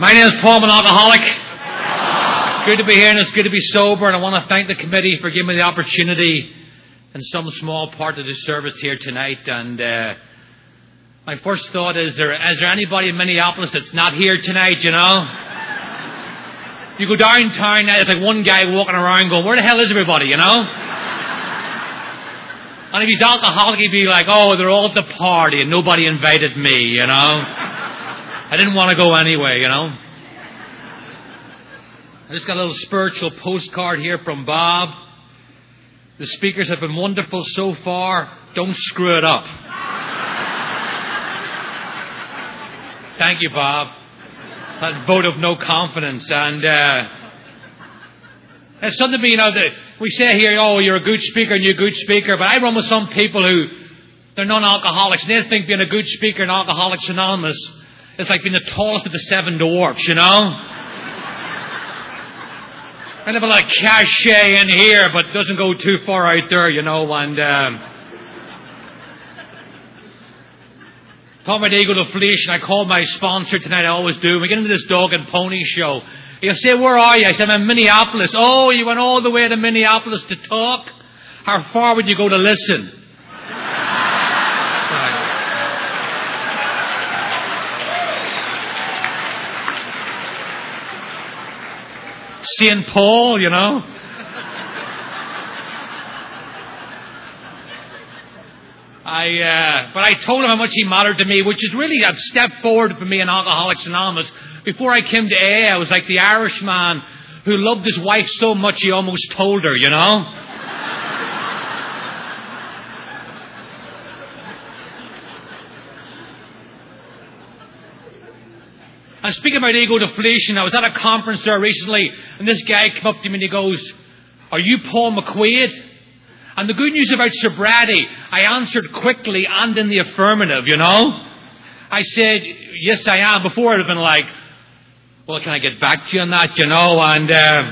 My name is Paul, I'm an alcoholic. It's good to be here and it's good to be sober, and I want to thank the committee for giving me the opportunity in some small part of the service here tonight. And my first thought is there anybody in Minneapolis that's not here tonight, you know? You go downtown now, it's like one guy walking around going, where the hell is everybody, you know? And if he's alcoholic, he'd be like, oh, they're all at the party and nobody invited me, you know? I didn't want to go anyway, you know. I just got a little spiritual postcard here from Bob. The speakers have been wonderful so far. Don't screw it up. Thank you, Bob. That vote of no confidence. And it's something to be, you know, that we say here, oh, you're a good speaker and you're a good speaker. But I run with some people who, they're non-alcoholics. And they think being a good speaker in Alcoholics Anonymous, it's like being the tallest of the seven dwarfs, you know? Kind of a like cachet in here, but doesn't go too far out there, you know. And talking about ego deflation, I called my sponsor tonight. I always do. We get into this dog and pony show. He'll say, where are you? I said, I'm in Minneapolis. Oh, you went all the way to Minneapolis to talk? How far would you go to listen? St. Paul, you know. But I told him how much he mattered to me, which is really a step forward for me in Alcoholics Anonymous. Before I came to AA, I was like the Irishman who loved his wife so much he almost told her, you know. And speaking about ego deflation, I was at a conference there recently, and this guy came up to me and he goes, are you Paul McQuaid? And the good news about sobriety, I answered quickly and in the affirmative, you know. I said, yes, I am. Before I'd have been like, well, can I get back to you on that, you know? And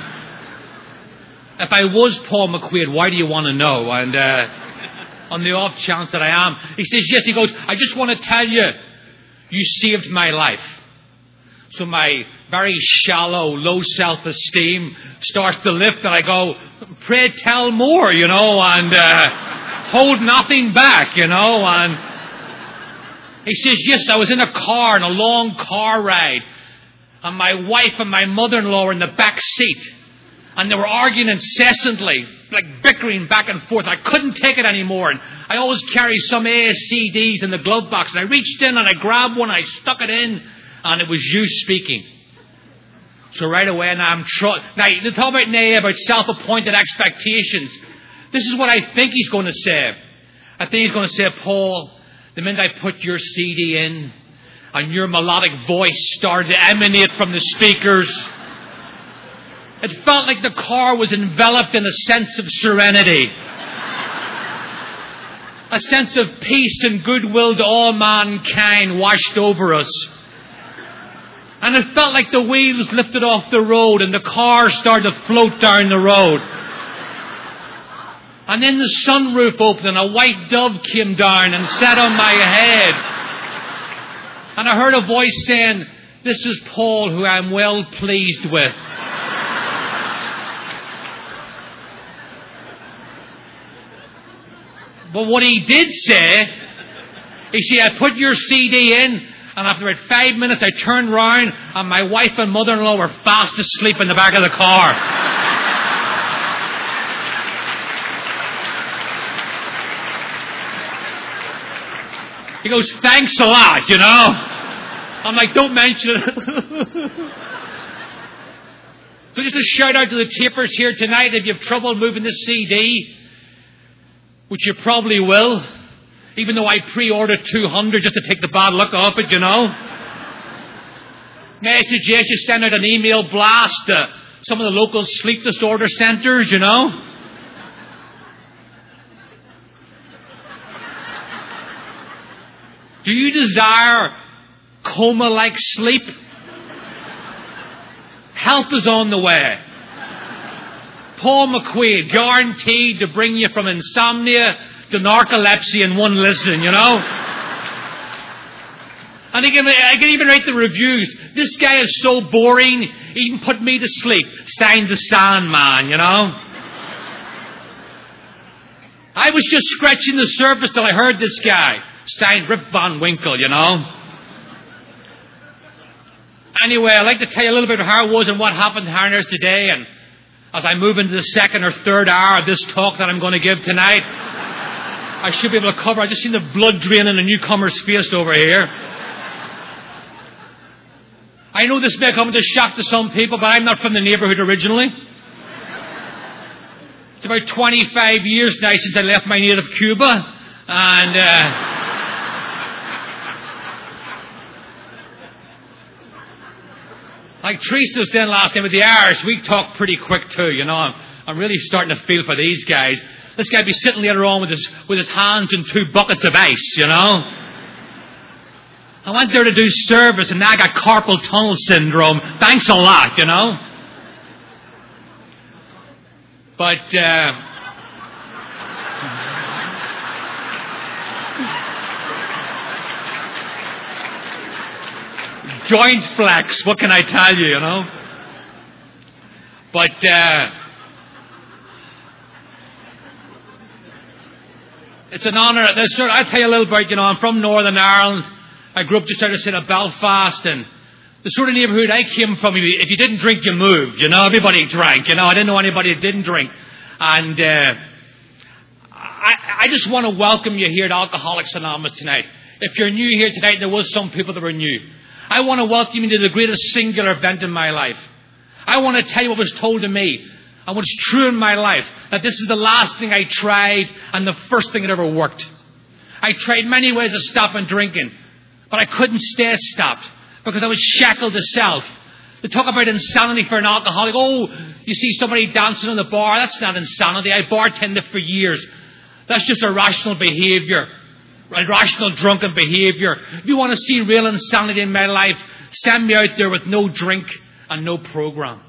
if I was Paul McQuaid, why do you want to know? And on the off chance that I am. He says, yes. He goes, I just want to tell you, you saved my life. So my very shallow, low self-esteem starts to lift, and I go, pray tell more, you know, and hold nothing back, you know. And he says, yes, I was in a car, in a long car ride, and my wife and my mother-in-law were in the back seat, and they were arguing incessantly, like bickering back and forth. I couldn't take it anymore, and I always carry some ASCDs in the glove box, and I reached in and I grabbed one, I stuck it in, and it was you speaking. So right away, now now, they talk about Nay, about self-appointed expectations. This is what I think he's going to say. I think he's going to say, Paul, the minute I put your CD in, and your melodic voice started to emanate from the speakers, it felt like the car was enveloped in a sense of serenity. A sense of peace and goodwill to all mankind washed over us. And it felt like the wheels lifted off the road and the car started to float down the road. And then the sunroof opened and a white dove came down and sat on my head. And I heard a voice saying, this is Paul, who I'm well pleased with. But what he did say, he said, I put your CD in, and after about 5 minutes, I turned round, and my wife and mother-in-law were fast asleep in the back of the car. He goes, thanks a lot, you know. I'm like, don't mention it. So just a shout out to the tapers here tonight. If you have trouble moving this CD, which you probably will, even though I pre-ordered 200 just to take the bad look off it, you know. May I suggest you send out an email blast to some of the local sleep disorder centres, you know. Do you desire coma-like sleep? Help is on the way. Paul McQuaid, guaranteed to bring you from insomnia to narcolepsy in one listen, you know. And I can even write the reviews. This guy is so boring, he even put me to sleep. Signed the Sandman, you know. I was just scratching the surface till I heard this guy. Signed Rip Van Winkle, you know. Anyway, I'd like to tell you a little bit of how it was and what happened to Harners today. And as I move into the second or third hour of this talk that I'm going to give tonight, I should be able to cover. I just seen the blood drain in the newcomer's face over here. I know this may come as a shock to some people, but I'm not from the neighbourhood originally. It's about 25 years now since I left my native Cuba. And like Teresa was saying last time with the Irish, we talk pretty quick too, you know. I'm really starting to feel for these guys. This guy be sitting later on with his hands in 2 buckets of ice, you know. I went there to do service and now I got carpal tunnel syndrome. Thanks a lot, you know. But joint flex, what can I tell you, you know? But it's an honour. I'll tell you a little bit, you know, I'm from Northern Ireland. I grew up just outside of Belfast, and the sort of neighbourhood I came from, if you didn't drink, you moved, you know. Everybody drank, you know. I didn't know anybody that didn't drink. And I just want to welcome you here to Alcoholics Anonymous tonight. If you're new here tonight, there was some people that were new. I want to welcome you to the greatest singular event in my life. I want to tell you what was told to me and what's true in my life, that this is the last thing I tried and the first thing that ever worked. I tried many ways of stopping drinking, but I couldn't stay stopped because I was shackled to self. They talk about insanity for an alcoholic. Oh, you see somebody dancing in the bar. That's not insanity. I bartended for years. That's just irrational behaviour. Irrational drunken behaviour. If you want to see real insanity in my life, send me out there with no drink and no program.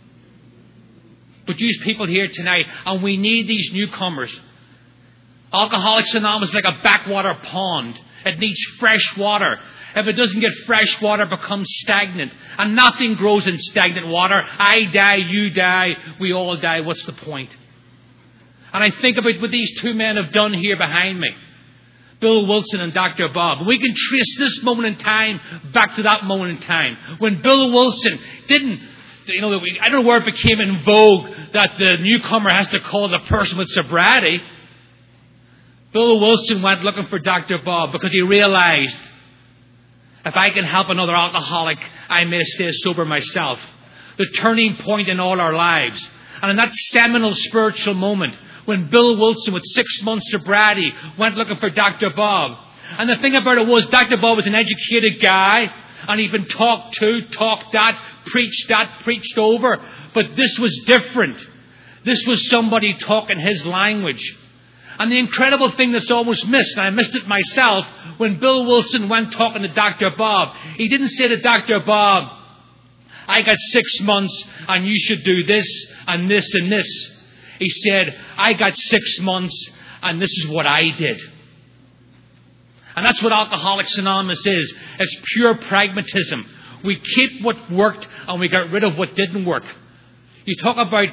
But these people here tonight, and we need these newcomers. Alcoholics Anonymous is like a backwater pond. It needs fresh water. If it doesn't get fresh water, it becomes stagnant. And nothing grows in stagnant water. I die, you die, we all die. What's the point? And I think about what these 2 men have done here behind me. Bill Wilson and Dr. Bob. We can trace this moment in time back to that moment in time. When Bill Wilson didn't, I don't know where it became in vogue that the newcomer has to call the person with sobriety. Bill Wilson went looking for Dr. Bob because he realized, if I can help another alcoholic, I may stay sober myself. The turning point in all our lives. And in that seminal spiritual moment, when Bill Wilson, with 6 months sobriety, went looking for Dr. Bob. And the thing about it was, Dr. Bob was an educated guy, and he'd been talked to, talked at, preached over. But this was different. This was somebody talking his language. And the incredible thing that's almost missed, and I missed it myself, when Bill Wilson went talking to Dr. Bob, he didn't say to Dr. Bob, I got 6 months and you should do this and this and this. He said, I got 6 months and this is what I did. And that's what Alcoholics Anonymous is. It's pure pragmatism. We keep what worked and we got rid of what didn't work. You talk about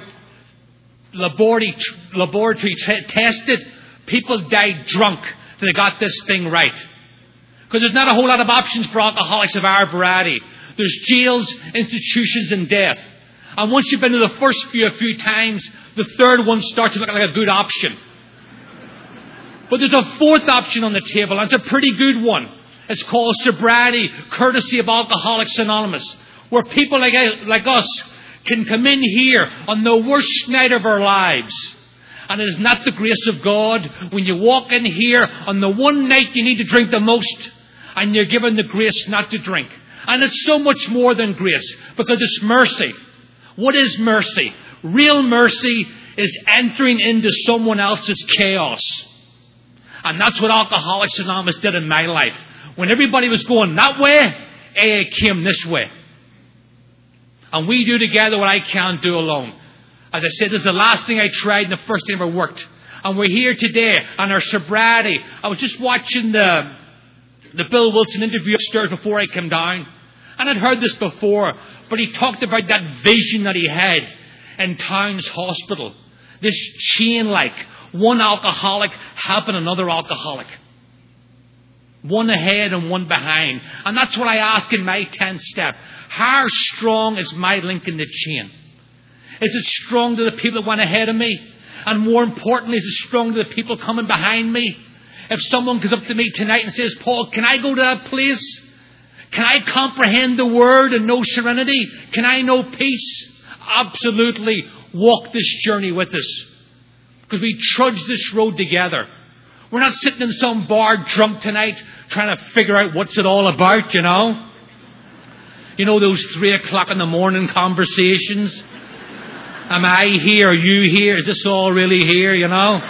laboratory tested. People died drunk till they got this thing right. Because there's not a whole lot of options for alcoholics of our variety. There's jails, institutions, and death. And once you've been to the first few times, the third one starts to look like a good option. But there's a fourth option on the table, and it's a pretty good one. It's called sobriety, courtesy of Alcoholics Anonymous, where people like us can come in here on the worst night of our lives. And it is not the grace of God when you walk in here on the one night you need to drink the most, and you're given the grace not to drink. And it's so much more than grace, because it's mercy. What is mercy? Real mercy is entering into someone else's chaos. And that's what Alcoholics Anonymous did in my life. When everybody was going that way, AA came this way. And we do together what I can't do alone. As I said, this is the last thing I tried and the first thing ever worked. And we're here today on our sobriety. I was just watching the the Bill Wilson interview upstairs before I came down. And I'd heard this before, but he talked about that vision that he had in Towns Hospital. This chain like one alcoholic helping another alcoholic. One ahead and one behind. And that's what I ask in my 10th step. How strong is my link in the chain? Is it strong to the people that went ahead of me? And more importantly, is it strong to the people coming behind me? If someone comes up to me tonight and says, Paul, can I go to that place? Can I comprehend the word and know serenity? Can I know peace? Absolutely. Walk this journey with us. Because we trudge this road together. We're not sitting in some bar drunk tonight trying to figure out what's it all about, you know. You know those 3 o'clock in the morning conversations? Am I here? Are you here? Is this all really here, you know?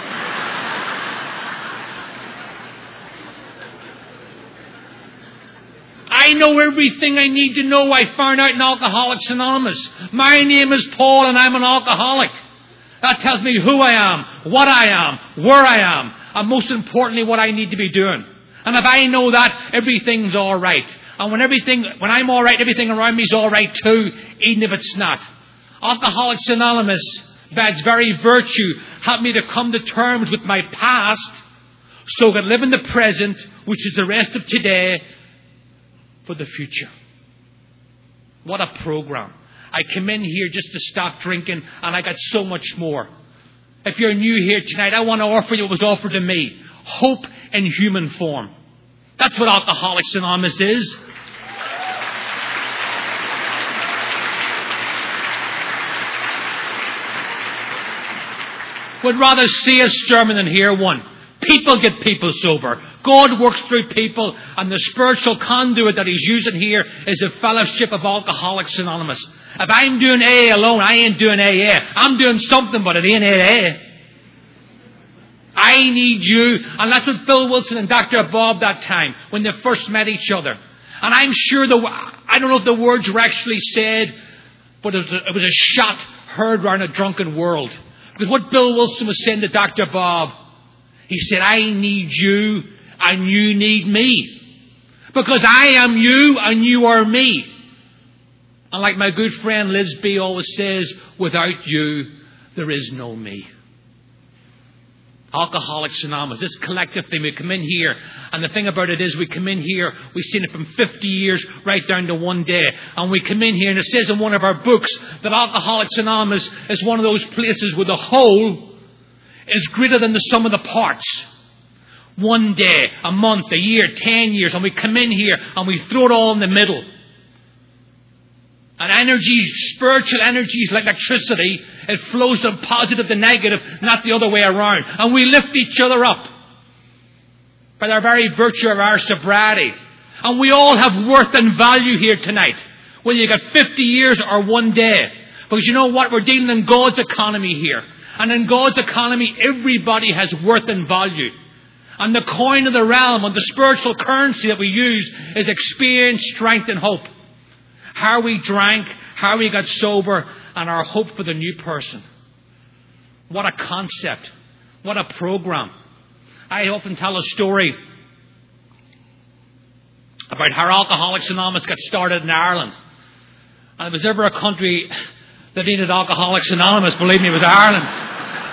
I know everything I need to know. I found out in Alcoholics Anonymous. My name is Paul and I'm an alcoholic. That tells me who I am, what I am, where I am, and most importantly, what I need to be doing. And if I know that, everything's all right. And when I'm all right, everything around me is all right too, even if it's not. Alcoholics Anonymous, by its very virtue, helped me to come to terms with my past so I could live in the present, which is the rest of today, for the future. What a program. I came in here just to stop drinking, and I got so much more. If you're new here tonight, I want to offer you what was offered to me. Hope in human form. That's what Alcoholics Anonymous is. Would rather see a sermon than hear one. People get people sober. God works through people, and the spiritual conduit that He's using here is the fellowship of Alcoholics Anonymous. If I'm doing AA alone, I ain't doing AA. I'm doing something, but it ain't AA. I need you. And that's what Bill Wilson and Dr. Bob that time, when they first met each other. And I'm sure, I don't know if the words were actually said, but it was a shot heard around a drunken world. Because what Bill Wilson was saying to Dr. Bob, he said, I need you and you need me. Because I am you and you are me. And like my good friend Liz B always says, without you, there is no me. Alcoholics Anonymous, this collective thing, we come in here, and the thing about it is we come in here, we've seen it from 50 years right down to one day, and we come in here, and it says in one of our books that Alcoholics Anonymous is one of those places where the whole is greater than the sum of the parts. One day, a month, a year, 10 years, and we come in here and we throw it all in the middle. And energy, spiritual energy is like electricity. It flows from positive to negative, not the other way around. And we lift each other up by the very virtue of our sobriety. And we all have worth and value here tonight, whether you got 50 years or one day. Because you know what? We're dealing in God's economy here. And in God's economy, everybody has worth and value. And the coin of the realm, and the spiritual currency that we use, is experience, strength, and hope. How we drank, how we got sober, and our hope for the new person. What a concept. What a program. I often tell a story about how Alcoholics Anonymous got started in Ireland. And if there's ever a country that needed Alcoholics Anonymous, believe me, it was Ireland.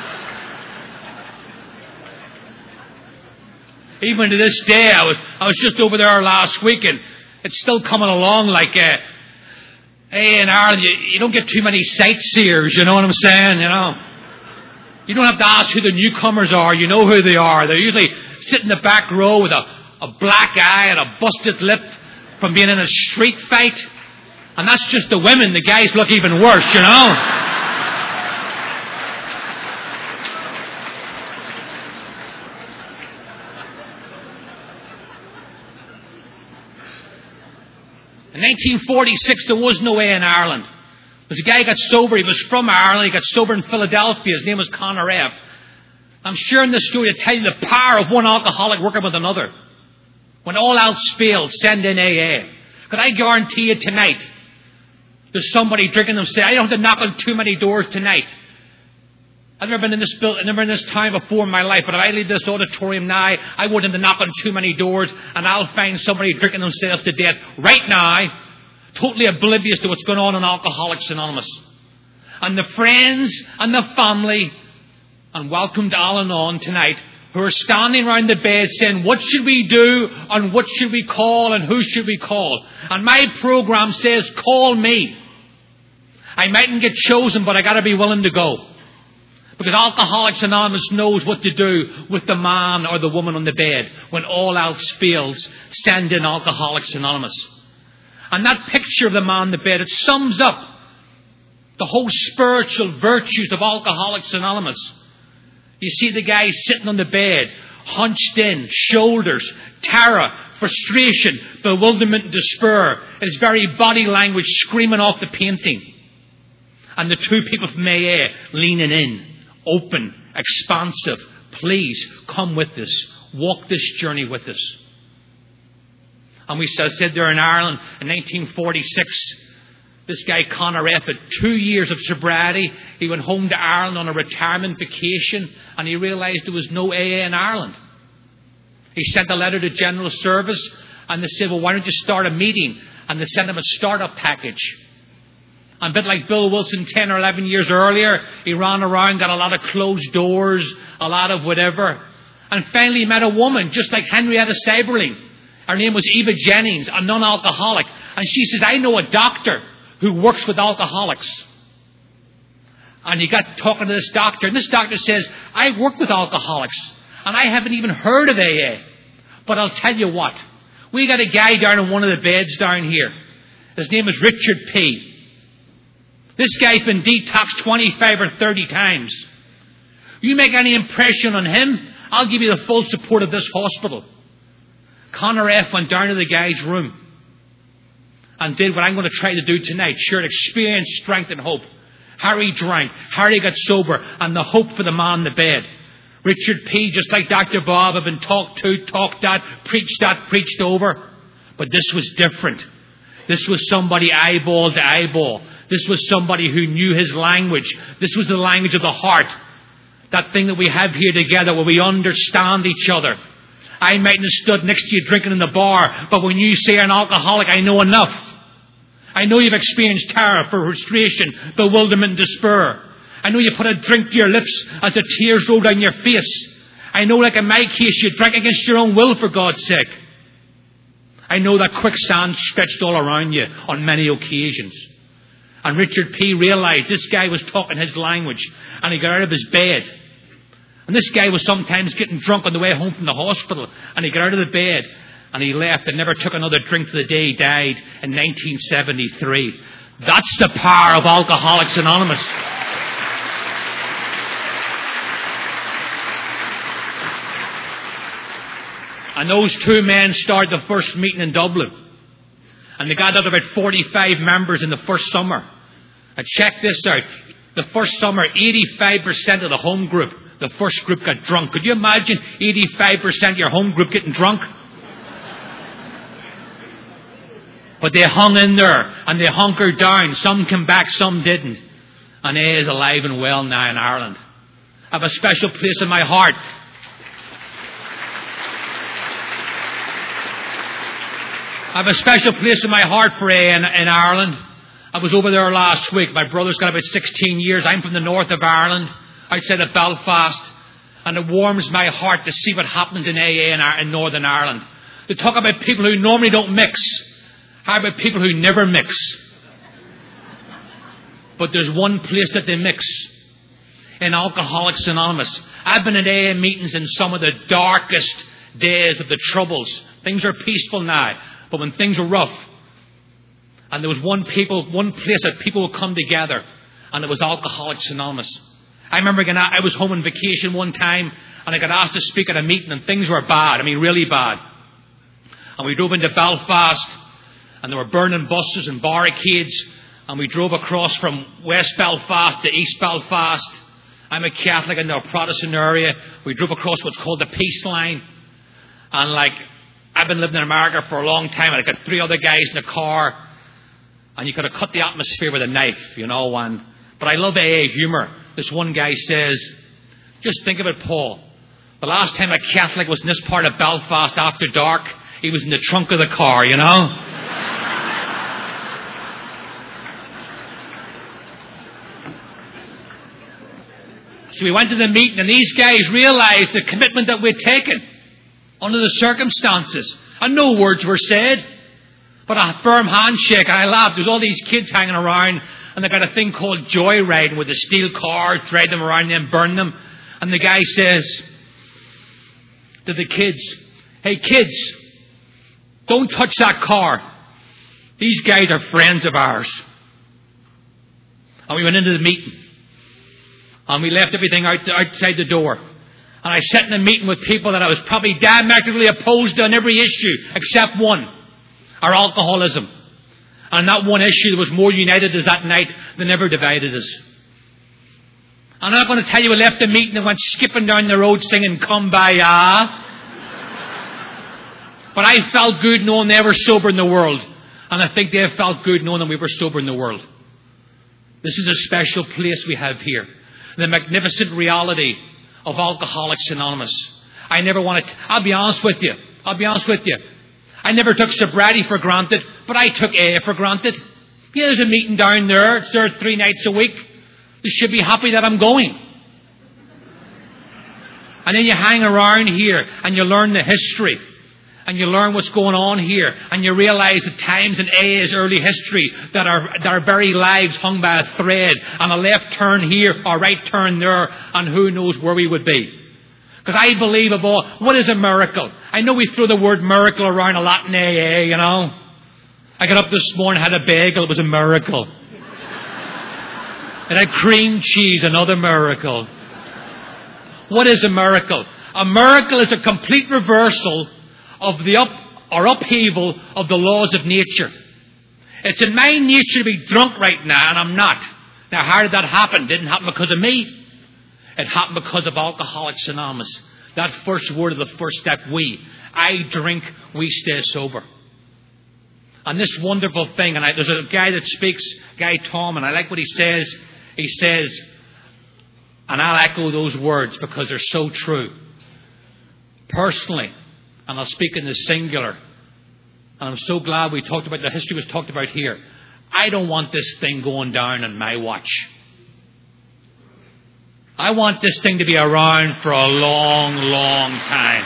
Even to this day, I was just over there last week, and it's still coming along like, hey, in Ireland, you don't get too many sightseers, you know what I'm saying, you know. You don't have to ask who the newcomers are, you know who they are. They're usually sitting in the back row with a black eye and a busted lip from being in a street fight. And that's just the women, the guys look even worse, you know. In 1946, there was no AA in Ireland. There was a guy who got sober. He was from Ireland. He got sober in Philadelphia. His name was Conor F. I'm sharing this story to tell you the power of one alcoholic working with another. When all else fails, send in AA. Because I guarantee you tonight, there's somebody drinking them say, I don't have to knock on too many doors tonight. I've never been in this building, never in this time before in my life, but if I leave this auditorium now, I wouldn't have to knock on too many doors, and I'll find somebody drinking themselves to death right now, totally oblivious to what's going on in Alcoholics Anonymous. And the friends and the family, and welcome to Al-Anon tonight, who are standing around the bed saying, what should we do, and what should we call, and who should we call? And my program says, call me. I mightn't get chosen, but I got to be willing to go. Because Alcoholics Anonymous knows what to do with the man or the woman on the bed. When all else fails, send in Alcoholics Anonymous. And that picture of the man on the bed, it sums up the whole spiritual virtues of Alcoholics Anonymous. You see the guy sitting on the bed, hunched in, shoulders, terror, frustration, bewilderment, and despair. His very body language screaming off the painting. And the two people from AA leaning in. Open, expansive. Please come with us. Walk this journey with us. And we said there in Ireland in 1946, this guy Conor F. had 2 years of sobriety. He went home to Ireland on a retirement vacation, and he realised there was no AA in Ireland. He sent a letter to General Service, and they said, well, why don't you start a meeting? And they sent him a startup package. And a bit like Bill Wilson 10 or 11 years earlier, he ran around, got a lot of closed doors, a lot of whatever. And finally he met a woman, just like Henrietta Seiberling. Her name was Eva Jennings, a non-alcoholic. And she says, I know a doctor who works with alcoholics. And he got talking to this doctor. And this doctor says, I work with alcoholics. And I haven't even heard of AA. But I'll tell you what. We got a guy down in one of the beds down here. His name is Richard P. This guy's been detoxed 25 or 30 times. You make any impression on him, I'll give you the full support of this hospital. Conor F. went down to the guy's room and did what I'm going to try to do tonight. Shared experience, strength and hope. Harry drank. Harry got sober. And the hope for the man in the bed. Richard P., just like Dr. Bob, had been talked to, talked at, preached over. But this was different. This was somebody eyeball to eyeball. This was somebody who knew his language. This was the language of the heart. That thing that we have here together where we understand each other. I mightn't have stood next to you drinking in the bar, but when you say you're an alcoholic, I know enough. I know you've experienced terror, frustration, bewilderment and despair. I know you put a drink to your lips as the tears roll down your face. I know, like in my case, you drank against your own will, for God's sake. I know that quicksand stretched all around you on many occasions. And Richard P. realised this guy was talking his language, and he got out of his bed. And this guy was sometimes getting drunk on the way home from the hospital, and he got out of the bed, and he left and never took another drink to the day he died in 1973. That's the power of Alcoholics Anonymous. And those two men started the first meeting in Dublin. And they got out about 45 members in the first summer. And check this out. The first summer, 85% of the home group, the first group, got drunk. Could you imagine 85% of your home group getting drunk? But they hung in there and they hunkered down. Some came back, some didn't. And AA is alive and well now in Ireland. I have a special place in my heart. I have a special place in my heart for AA in Ireland. I was over there last week. My brother's got about 16 years. I'm from the north of Ireland, outside of Belfast. And it warms my heart to see what happens in AA in Northern Ireland. They talk about people who normally don't mix. How about people who never mix? But there's one place that they mix. In Alcoholics Anonymous. I've been at AA meetings in some of the darkest days of the Troubles. Things are peaceful now. But when things were rough, and there was one place that people would come together, and it was Alcoholics Anonymous. I remember I was home on vacation one time, and I got asked to speak at a meeting, and things were bad. I mean, really bad. And we drove into Belfast, and there were burning buses and barricades, and we drove across from West Belfast to East Belfast. I'm a Catholic in the Protestant area. We drove across what's called the Peace Line, and I've been living in America for a long time, and I got 3 other guys in the car, and you could have cut the atmosphere with a knife, But I love AA humour. This one guy says, just think of it, Paul. The last time a Catholic was in this part of Belfast after dark, he was in the trunk of the car, you know? So we went to the meeting, and these guys realized the commitment that we'd taken under the circumstances. And no words were said, but a firm handshake. And I laughed. There's all these kids hanging around, and they got a thing called joyriding with a steel car, drag them around and burn them. And the guy says to the kids, hey kids, don't touch that car. These guys are friends of ours. And we went into the meeting. And we left everything outside the door. And I sat in a meeting with people that I was probably diametrically opposed to on every issue, except one, our alcoholism. And that one issue that was more united us that night than ever divided us. I'm not going to tell you we left the meeting and went skipping down the road singing Kumbaya. But I felt good knowing they were sober in the world. And I think they felt good knowing that we were sober in the world. This is a special place we have here. The magnificent reality of Alcoholics Anonymous. I'll be honest with you. I never took sobriety for granted, but I took AA for granted. Yeah, there's a meeting down there. It's there 3 nights a week. They should be happy that I'm going. And then you hang around here and you learn the history. And you learn what's going on here. And you realize the times in AA's early history that our very lives hung by a thread. And a left turn here, or a right turn there, and who knows where we would be. Because I believe what is a miracle? I know we throw the word miracle around a lot in AA, you know. I got up this morning, had a bagel, it was a miracle. And I had cream cheese, another miracle. What is a miracle? A miracle is a complete reversal of the upheaval of the laws of nature. It's in my nature to be drunk right now, and I'm not. Now, how did that happen? It didn't happen because of me. It happened because of Alcoholics Anonymous. That first word of the first step, we. I drink, we stay sober. And this wonderful thing, and there's a guy that speaks, Guy Tom, and I like what he says. He says, and I'll echo those words because they're so true. Personally, and I'll speak in the singular, and I'm so glad we talked about, the history was talked about here. I don't want this thing going down on my watch. I want this thing to be around for a long, long time.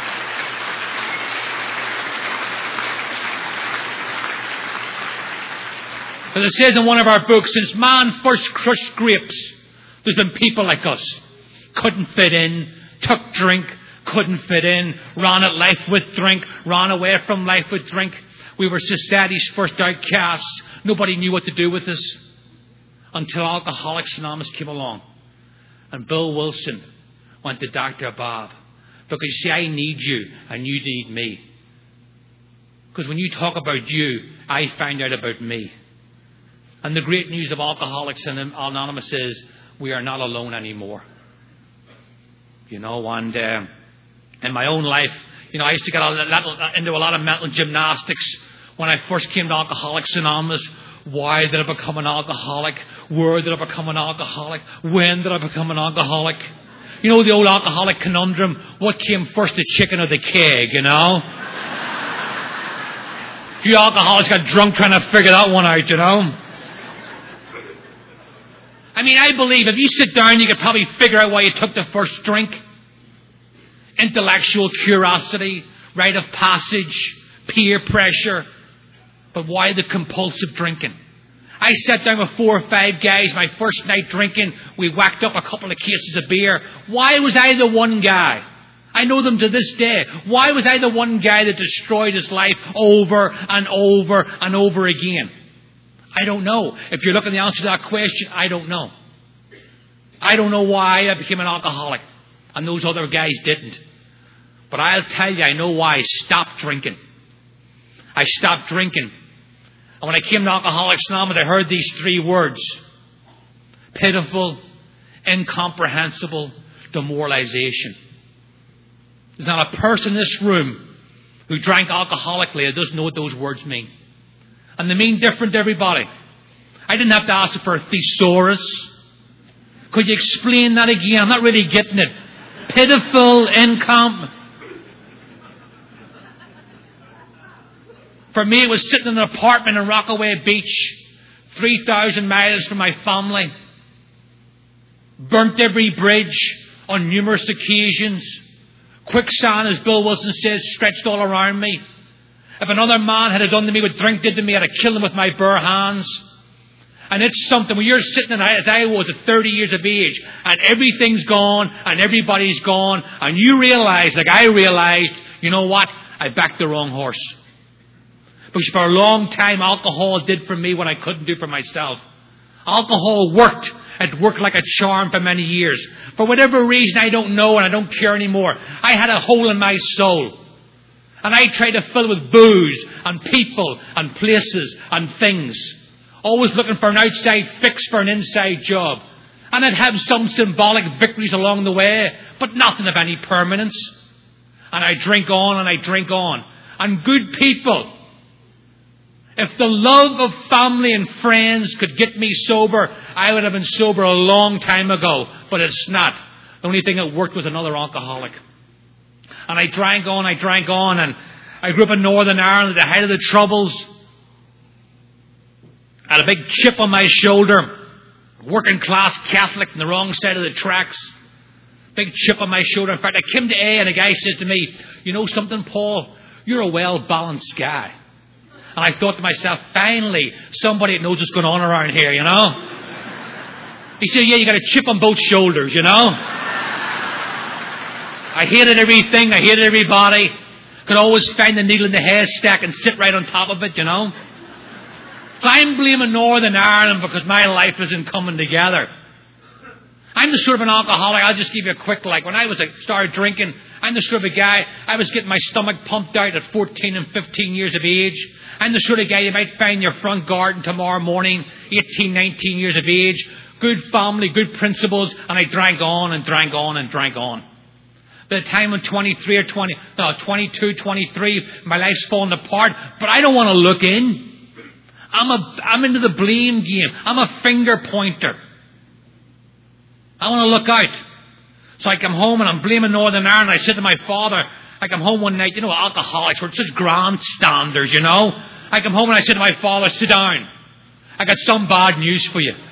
As it says in one of our books, since man first crushed grapes, there's been people like us. Couldn't fit in, took drink, couldn't fit in, ran at life with drink, ran away from life with drink. We were society's first outcasts. Nobody knew what to do with us until Alcoholics Anonymous came along. And Bill Wilson went to Dr. Bob. Because you see, I need you and you need me. Because when you talk about you, I find out about me. And the great news of Alcoholics Anonymous is we are not alone anymore. You know, and in my own life, you know, I used to get into a lot of mental gymnastics when I first came to Alcoholics Anonymous. Why did I become an alcoholic? Where did I become an alcoholic? When did I become an alcoholic? You know the old alcoholic conundrum, what came first, the chicken or the keg, you know? A few alcoholics got drunk trying to figure that one out, you know? I mean, I believe if you sit down, you could probably figure out why you took the first drink. Intellectual curiosity, rite of passage, peer pressure. But why the compulsive drinking? I sat down with 4 or 5 guys my first night drinking. We whacked up a couple of cases of beer. Why was I the one guy? I know them to this day. Why was I the one guy that destroyed his life over and over and over again? I don't know. If you're looking at the answer to that question, I don't know. I don't know why I became an alcoholic and those other guys didn't. But I'll tell you, I know why I stopped drinking. I stopped drinking. And when I came to Alcoholics Anonymous, I heard these 3 words. Pitiful, incomprehensible, demoralization. There's not a person in this room who drank alcoholically that doesn't know what those words mean. And they mean different to everybody. I didn't have to ask for a thesaurus. Could you explain that again? I'm not really getting it. Pitiful income. For me, it was sitting in an apartment in Rockaway Beach, 3,000 miles from my family. Burnt every bridge on numerous occasions. Quicksand, as Bill Wilson says, stretched all around me. If another man had done to me what drink did to me, I'd have killed him with my bare hands. And it's something, when you're sitting, as I was at 30 years of age, and everything's gone, and everybody's gone, and you realize, like I realized, you know what? I backed the wrong horse. Because for a long time, alcohol did for me what I couldn't do for myself. Alcohol worked. It worked like a charm for many years. For whatever reason, I don't know and I don't care anymore. I had a hole in my soul. And I tried to fill it with booze and people and places and things. Always looking for an outside fix for an inside job. And I'd have some symbolic victories along the way, but nothing of any permanence. And I drink on and I drink on. And good people, if the love of family and friends could get me sober, I would have been sober a long time ago. But it's not. The only thing that worked was another alcoholic. And I drank on, and I grew up in Northern Ireland at the height of the Troubles. I had a big chip on my shoulder. Working class Catholic on the wrong side of the tracks. Big chip on my shoulder. In fact, I came to A and a guy said to me, "You know something, Paul? You're a well-balanced guy." And I thought to myself, finally, somebody that knows what's going on around here, you know. He said, "Yeah, you got a chip on both shoulders, you know." I hated everything. I hated everybody. Could always find the needle in the haystack and sit right on top of it, you know. So I'm blaming Northern Ireland because my life isn't coming together. I'm the sort of an alcoholic. I'll just give you a quick, when I started drinking, I'm the sort of a guy, I was getting my stomach pumped out at 14 and 15 years of age. I'm the sort of guy you might find in your front garden tomorrow morning, 18, 19 years of age. Good family, good principles, and I drank on and drank on and drank on. By the time I'm 22, 23, my life's falling apart, but I don't want to look in. I'm into the blame game. I'm a finger pointer. I want to look out. So I come home and I'm blaming Northern Ireland. I said to my father, I come home one night, alcoholics were such grandstanders, I come home and I said to my father, "Sit down. I got some bad news for you."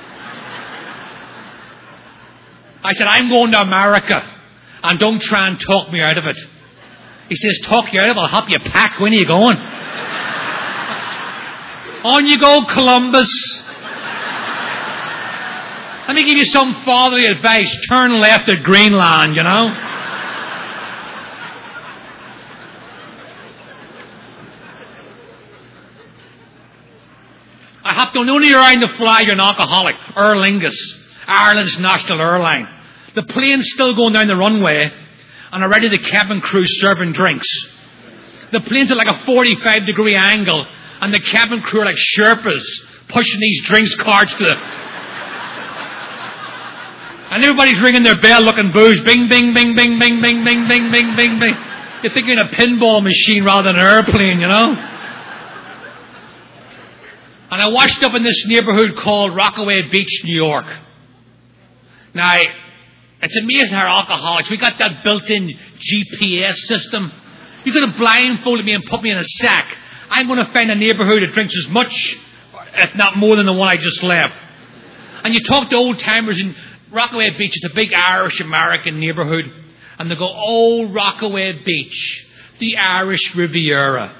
I said, "I'm going to America and don't try and talk me out of it." He says, "Talk you out of it? I'll help you pack. When are you going?" "On you go, Columbus. Let me give you some fatherly advice. Turn left at Greenland, I have to know you're around the flag, you're an alcoholic. Aer Lingus, Ireland's national airline. The plane's still going down the runway, and already the cabin crew serving drinks. The plane's at like a 45-degree angle, and the cabin crew are like Sherpas pushing these drinks carts to the... And everybody's ringing their bell looking booze. Bing, bing, bing, bing, bing, bing, bing, bing, bing, bing, bing. You think you're in a pinball machine rather than an airplane, And I washed up in this neighborhood called Rockaway Beach, New York. Now, it's amazing how alcoholics, we got that built-in GPS system. You could have blindfolded me and put me in a sack. I'm going to find a neighborhood that drinks as much, if not more than the one I just left. And you talk to old-timers in Rockaway Beach. It's a big Irish-American neighborhood. And they go, "Oh, Rockaway Beach, the Irish Riviera.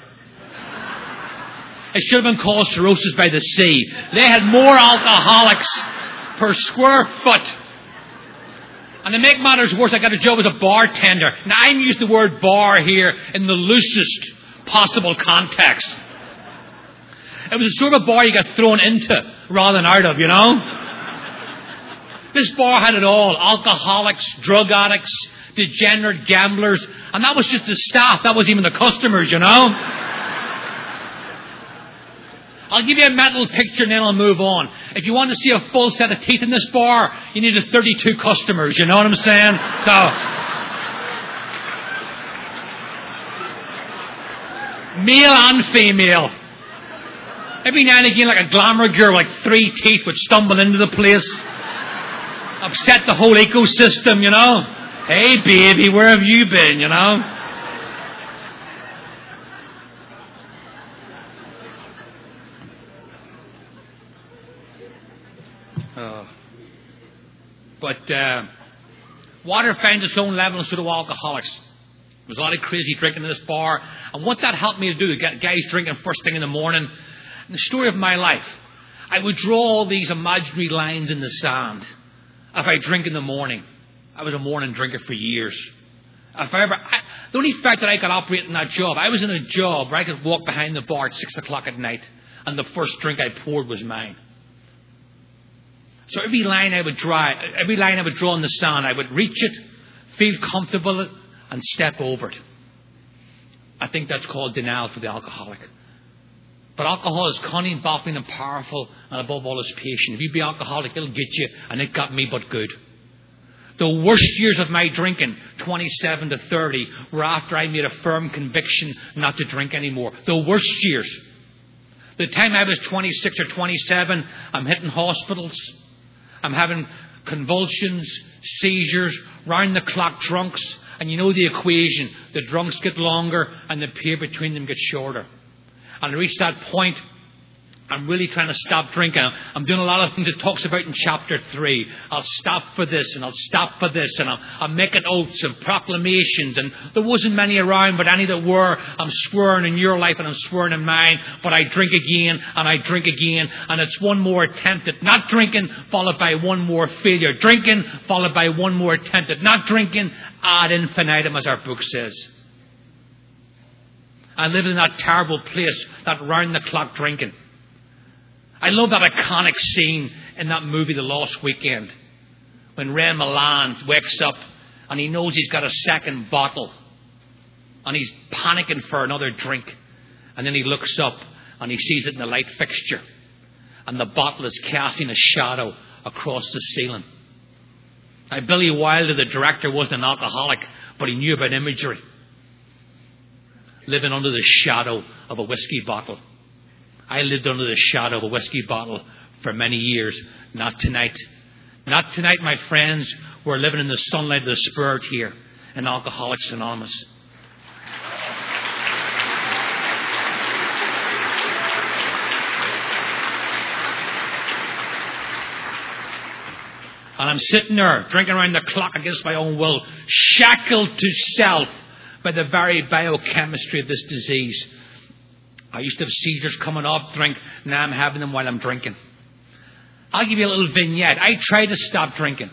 It should have been called Cirrhosis by the Sea. They had more alcoholics per square foot." And to make matters worse, I got a job as a bartender. Now, I'm using the word bar here in the loosest possible context. It was the sort of bar you got thrown into rather than out of, This bar had it all. Alcoholics, drug addicts, degenerate gamblers. And that was just the staff. That wasn't even the customers, I'll give you a mental picture and then I'll move on. If you want to see a full set of teeth in this bar, you needed 32 customers. You know what I'm saying? So, male and female. Every now and again, like a glamour girl with 3 teeth would stumble into the place. Upset the whole ecosystem, you know. Hey, baby, where have you been, you know? But water finds its own level, and so do alcoholics. There's a lot of crazy drinking in this bar. And what that helped me to do, get guys drinking first thing in the morning. And the story of my life, I would draw all these imaginary lines in the sand. If I drink in the morning, I was a morning drinker for years. The only fact that I could operate in that job, I was in a job where I could walk behind the bar at 6 o'clock at night, and the first drink I poured was mine. So every line I would draw in the sand, I would reach it, feel comfortable, and step over it. I think that's called denial for the alcoholic. But alcohol is cunning, baffling, and powerful, and above all is patient. If you be alcoholic, it'll get you, and it got me but good. The worst years of my drinking, 27 to 30, were after I made a firm conviction not to drink anymore. The worst years. The time I was 26 or 27, I'm hitting hospitals. I'm having convulsions, seizures, round-the-clock drunks. And you know the equation. The drunks get longer and the period between them gets shorter. And I reached that point, I'm really trying to stop drinking. I'm doing a lot of things it talks about in chapter 3. I'll stop for this and I'll stop for this and I'm making oaths and proclamations. And there wasn't many around, but any that were, I'm swearing in your life and I'm swearing in mine. But I drink again and I drink again. And it's one more attempt at not drinking, followed by one more failure. Drinking, followed by one more attempt at not drinking, ad infinitum, as our book says. I lived in that terrible place, that round-the-clock drinking. I love that iconic scene in that movie, The Lost Weekend, when Ray Milland wakes up and he knows he's got a second bottle and he's panicking for another drink. And then he looks up and he sees it in the light fixture and the bottle is casting a shadow across the ceiling. Now, Billy Wilder, the director, wasn't an alcoholic, but he knew about imagery. Living under the shadow of a whiskey bottle. I lived under the shadow of a whiskey bottle for many years. Not tonight. Not tonight, my friends. We're living in the sunlight of the Spirit here in Alcoholics Anonymous. And I'm sitting there, drinking around the clock against my own will, shackled to self by the very biochemistry of this disease. I used to have seizures coming off drink. Now I'm having them while I'm drinking. I'll give you a little vignette. I tried to stop drinking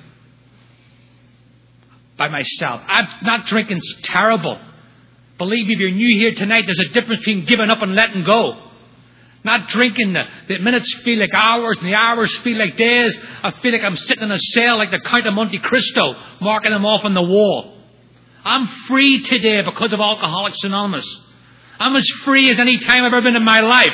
by myself. Not drinking's terrible. Believe me, if you're new here tonight, there's a difference between giving up and letting go. Not drinking, the minutes feel like hours and the hours feel like days. I feel like I'm sitting in a cell like the Count of Monte Cristo, marking them off on the wall. I'm free today because of Alcoholics Anonymous. I'm as free as any time I've ever been in my life.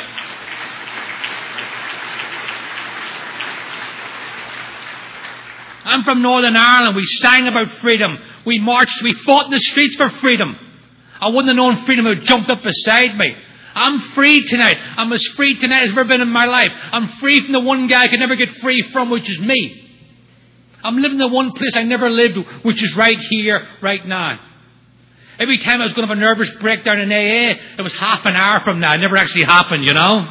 I'm from Northern Ireland. We sang about freedom. We marched. We fought in the streets for freedom. I wouldn't have known freedom if it jumped up beside me. I'm free tonight. I'm as free tonight as I've ever been in my life. I'm free from the one guy I could never get free from, which is me. I'm living in the one place I never lived, which is right here, right now. Every time I was going to have a nervous breakdown in AA, it was half an hour from now. It never actually happened, you know.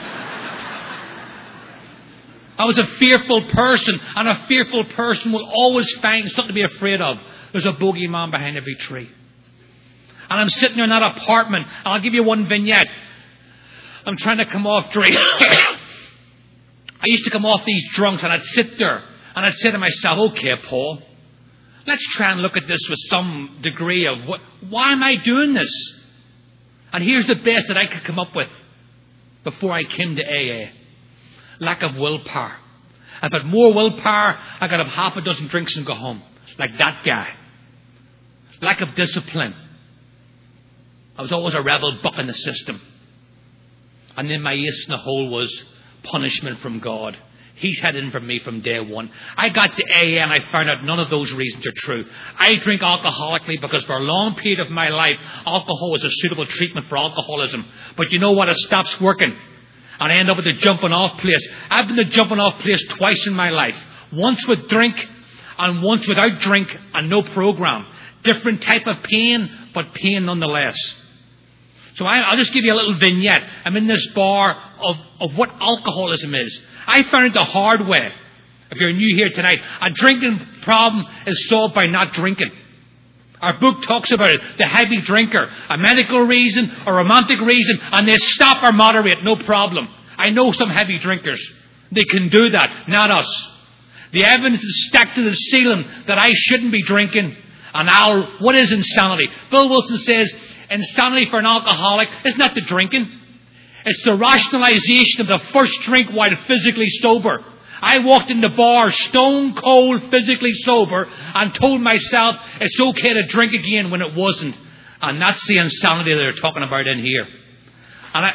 I was a fearful person, and a fearful person will always find something to be afraid of. There's a bogeyman behind every tree. And I'm sitting there in that apartment, and I'll give you one vignette. I'm trying to come off drink. I used to come off these drunks, and I'd sit there, and I'd say to myself, okay, Paul, let's try and look at this with some degree of why am I doing this? And here's the best that I could come up with before I came to AA. Lack of willpower. If I had more willpower, I could have half a dozen drinks and go home. Like that guy. Lack of discipline. I was always a rebel buck in the system. And then my ace in the hole was punishment from God. He's had in for me from day one. I got to AA and I found out none of those reasons are true. I drink alcoholically because for a long period of my life, alcohol was a suitable treatment for alcoholism. But you know what? It stops working. And I end up at the jumping off place. I've been the jumping off place twice in my life. Once with drink and once without drink and no program. Different type of pain, but pain nonetheless. So I'll just give you a little vignette. I'm in this bar of what alcoholism is. I found it the hard way. If you're new here tonight, a drinking problem is solved by not drinking. Our book talks about it. The heavy drinker, a medical reason, a romantic reason, and they stop or moderate, no problem. I know some heavy drinkers. They can do that, not us. The evidence is stacked to the ceiling that I shouldn't be drinking. And what is insanity? Bill Wilson says, insanity for an alcoholic is not the drinking. It's the rationalization of the first drink while physically sober. I walked in the bar stone cold, physically sober, and told myself it's okay to drink again when it wasn't. And that's the insanity they're talking about in here. And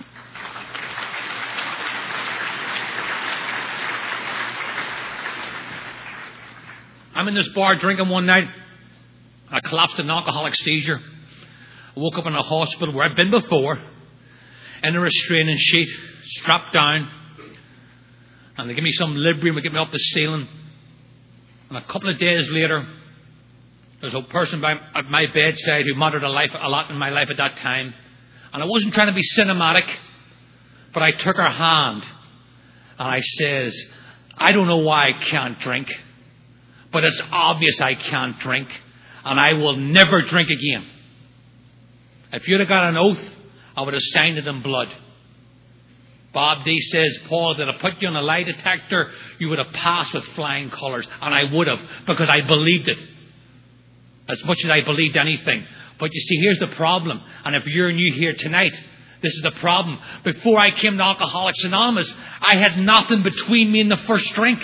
I'm in this bar drinking one night. I collapsed in an alcoholic seizure. I woke up in a hospital where I'd been before, in a restraining sheet, strapped down. And they give me some Librium and get me up the ceiling. And a couple of days later, there's a person at my bedside who mattered a lot in my life at that time. And I wasn't trying to be cinematic, but I took her hand and I says, I don't know why I can't drink, but it's obvious I can't drink, and I will never drink again. If you'd have got an oath, I would have signed it in blood. Bob D says, Paul, that I put you on a lie detector, you would have passed with flying colours. And I would have, because I believed it. As much as I believed anything. But you see, here's the problem. And if you're new here tonight, this is the problem. Before I came to Alcoholics Anonymous, I had nothing between me and the first drink.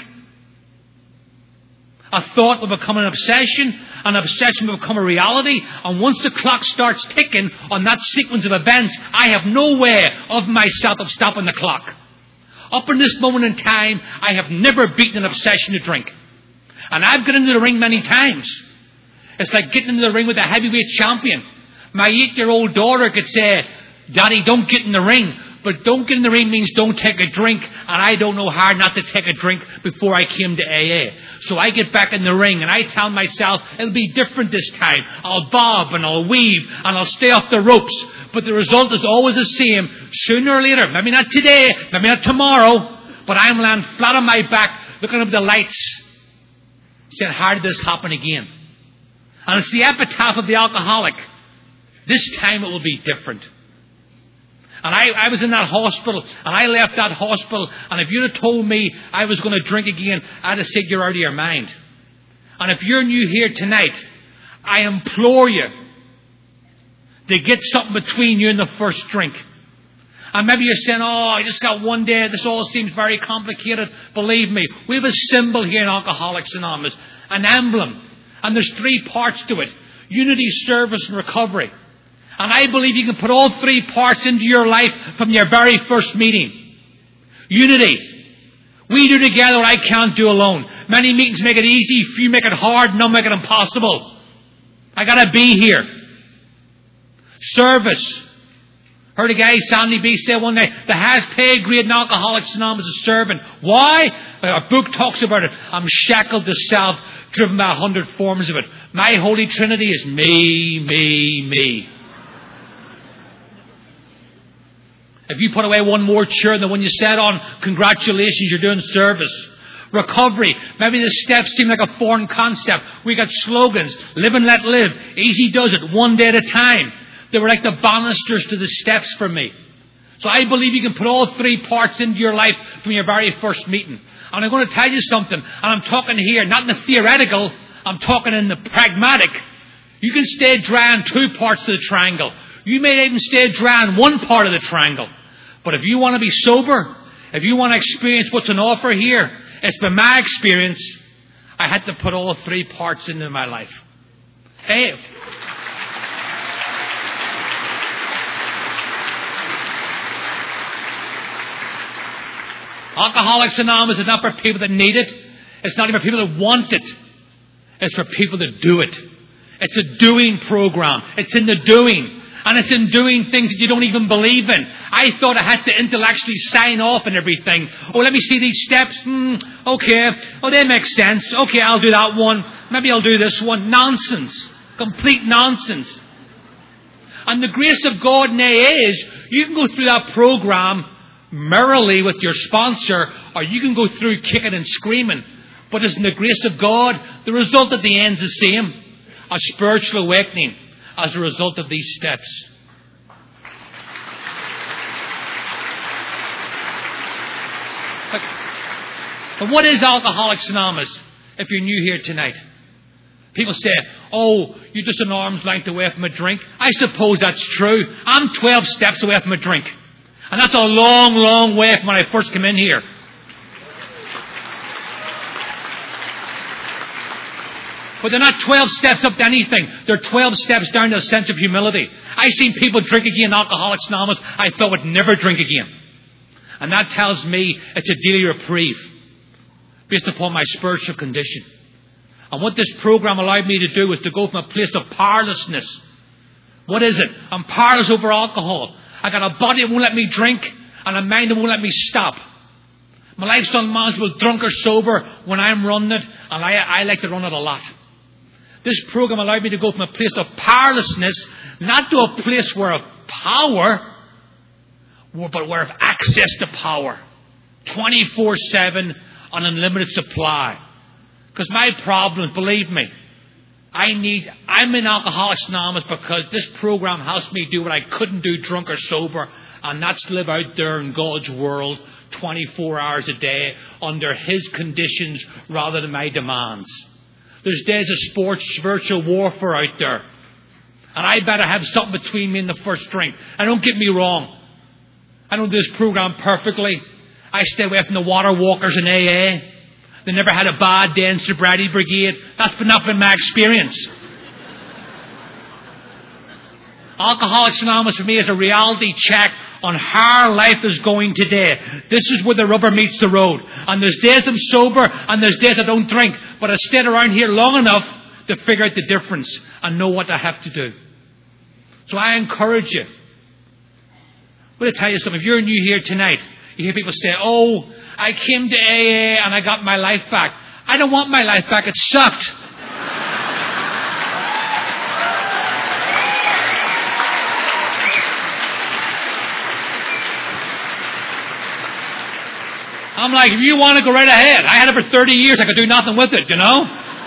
A thought will become an obsession will become a reality, and once the clock starts ticking on that sequence of events, I have no way of myself of stopping the clock. Up in this moment in time, I have never beaten an obsession to drink. And I've got into the ring many times. It's like getting into the ring with a heavyweight champion. My 8-year-old daughter could say, Daddy, don't get in the ring. But don't get in the ring means don't take a drink. And I don't know how not to take a drink before I came to AA. So I get back in the ring and I tell myself it'll be different this time. I'll bob and I'll weave and I'll stay off the ropes. But the result is always the same. Sooner or later, maybe not today, maybe not tomorrow, but I'm lying flat on my back looking up at the lights saying, how did this happen again? And it's the epitaph of the alcoholic. This time it will be different. And I was in that hospital, and I left that hospital, and if you'd have told me I was going to drink again, I'd have said you're out of your mind. And if you're new here tonight, I implore you to get something between you and the first drink. And maybe you're saying, I just got one day, this all seems very complicated. Believe me, we have a symbol here in Alcoholics Anonymous, an emblem, and there's 3 parts to it: unity, service, and recovery. And I believe you can put all 3 parts into your life from your very first meeting. Unity. We do together what I can't do alone. Many meetings make it easy, few make it hard, none make it impossible. I gotta be here. Service. Heard a guy, Sandy B, say one day, the highest paid grade in Alcoholics Anonymous is serving. Why? Our book talks about it. I'm shackled to self, driven by 100 forms of it. My Holy Trinity is me, me, me. If you put away one more chair than when you sat on, congratulations, you're doing service. Recovery. Maybe the steps seem like a foreign concept. We got slogans. Live and let live. Easy does it. One day at a time. They were like the banisters to the steps for me. So I believe you can put all 3 parts into your life from your very first meeting. And I'm going to tell you something. And I'm talking here, not in the theoretical. I'm talking in the pragmatic. You can stay dry on 2 parts of the triangle. You may even stay dry on 1 part of the triangle. But if you want to be sober, if you want to experience what's on offer here, it's been my experience, I had to put all 3 parts into my life. Hey. Alcoholics Anonymous is not for people that need it. It's not even for people that want it. It's for people that do it. It's a doing program. It's in the doing. And it's in doing things that you don't even believe in. I thought I had to intellectually sign off and everything. Oh, let me see these steps. Okay. Oh, they make sense. Okay, I'll do that one. Maybe I'll do this one. Nonsense. Complete nonsense. And the grace of God in AA is you can go through that program merrily with your sponsor, or you can go through kicking and screaming. But it's in the grace of God, the result at the end is the same. A spiritual awakening as a result of these steps. But what is Alcoholics Anonymous if you're new here tonight? People say, oh, you're just an arm's length away from a drink. I suppose that's true. I'm 12 steps away from a drink. And that's a long, long way from when I first came in here. But they're not 12 steps up to anything. They're 12 steps down to a sense of humility. I've seen people drink again, Alcoholics Anonymous, I thought would never drink again. And that tells me it's a daily reprieve based upon my spiritual condition. And what this program allowed me to do was to go from a place of powerlessness. What is it? I'm powerless over alcohol. I got a body that won't let me drink and a mind that won't let me stop. My life's unmanageable, drunk or sober, when I'm running it, and I like to run it a lot. This program allowed me to go from a place of powerlessness, not to a place where of power, but where of access to power. 24/7 on unlimited supply. Because my problem, believe me, I'm in Alcoholics Anonymous because this program helps me do what I couldn't do drunk or sober, and that's live out there in God's world 24 hours a day under His conditions rather than my demands. There's days of spiritual warfare out there. And I better have something between me and the first drink. And don't get me wrong. I don't do this program perfectly. I stay away from the water walkers in AA. They never had a bad day in sobriety brigade. That's not been my experience. Alcoholics Anonymous for me is a reality check on how life is going today. This is where the rubber meets the road. And there's days I'm sober and there's days I don't drink. But I stayed around here long enough to figure out the difference and know what I have to do. So I encourage you. I'm going to tell you something. If you're new here tonight, you hear people say, oh, I came to AA and I got my life back. I don't want my life back. It sucked. I'm like, if you want to go right ahead. I had it for 30 years. I could do nothing with it, you know.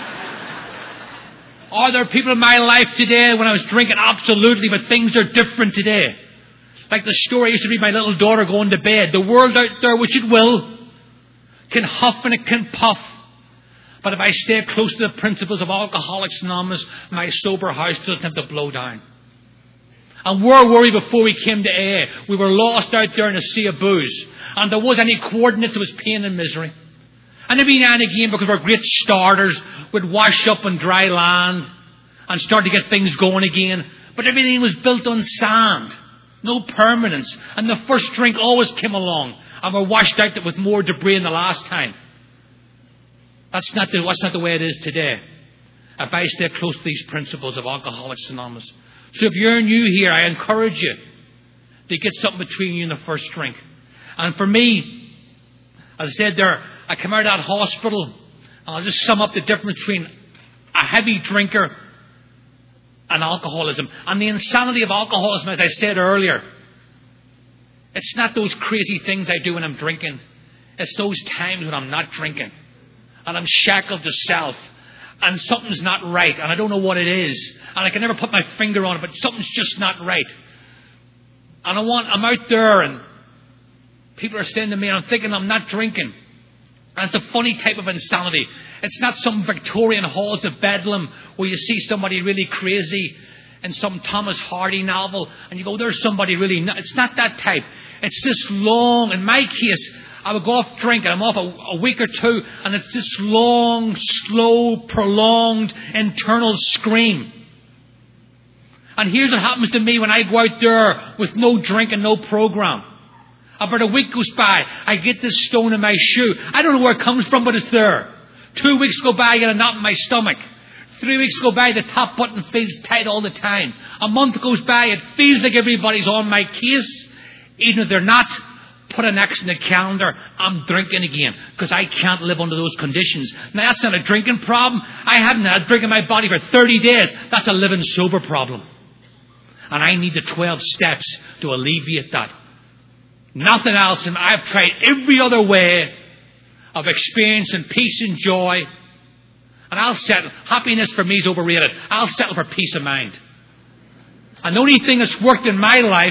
Are there people in my life today when I was drinking? Absolutely, but things are different today. Like the story I used to read my little daughter going to bed. The world out there, which it will, can huff and it can puff. But if I stay close to the principles of Alcoholics Anonymous, my sober house doesn't have to blow down. And where were we before we came to AA? We were lost out there in a sea of booze. And there wasn't any coordinates, it was pain and misery. And every now and again, because we're great starters, we'd wash up on dry land and start to get things going again. But everything was built on sand. No permanence. And the first drink always came along. And we're washed out with more debris than the last time. That's not the way it is today. If I stay close to these principles of Alcoholics Anonymous. So if you're new here, I encourage you to get something between you and the first drink. And for me, as I said there, I come out of that hospital and I'll just sum up the difference between a heavy drinker and alcoholism. And the insanity of alcoholism, as I said earlier, it's not those crazy things I do when I'm drinking. It's those times when I'm not drinking. And I'm shackled to self. And something's not right. And I don't know what it is. And I can never put my finger on it, but something's just not right. And I'm out there and people are saying to me, and I'm thinking I'm not drinking. And it's a funny type of insanity. It's not some Victorian halls of Bedlam where you see somebody really crazy in some Thomas Hardy novel and you go, there's somebody really... It's not that type. It's this long... In my case, I would go off drink and I'm off a week or two and it's this long, slow, prolonged internal scream. And here's what happens to me when I go out there with no drink and no program. About a week goes by, I get this stone in my shoe. I don't know where it comes from, but it's there. 2 weeks go by, I get a knot in my stomach. 3 weeks go by, the top button feels tight all the time. A month goes by, it feels like everybody's on my case. Even if they're not, put an X in the calendar, I'm drinking again, because I can't live under those conditions. Now, that's not a drinking problem. I haven't had a drink in my body for 30 days. That's a living sober problem. And I need the 12 steps to alleviate that. Nothing else. And I've tried every other way of experiencing peace and joy. And I'll settle. Happiness for me is overrated. I'll settle for peace of mind. And the only thing that's worked in my life,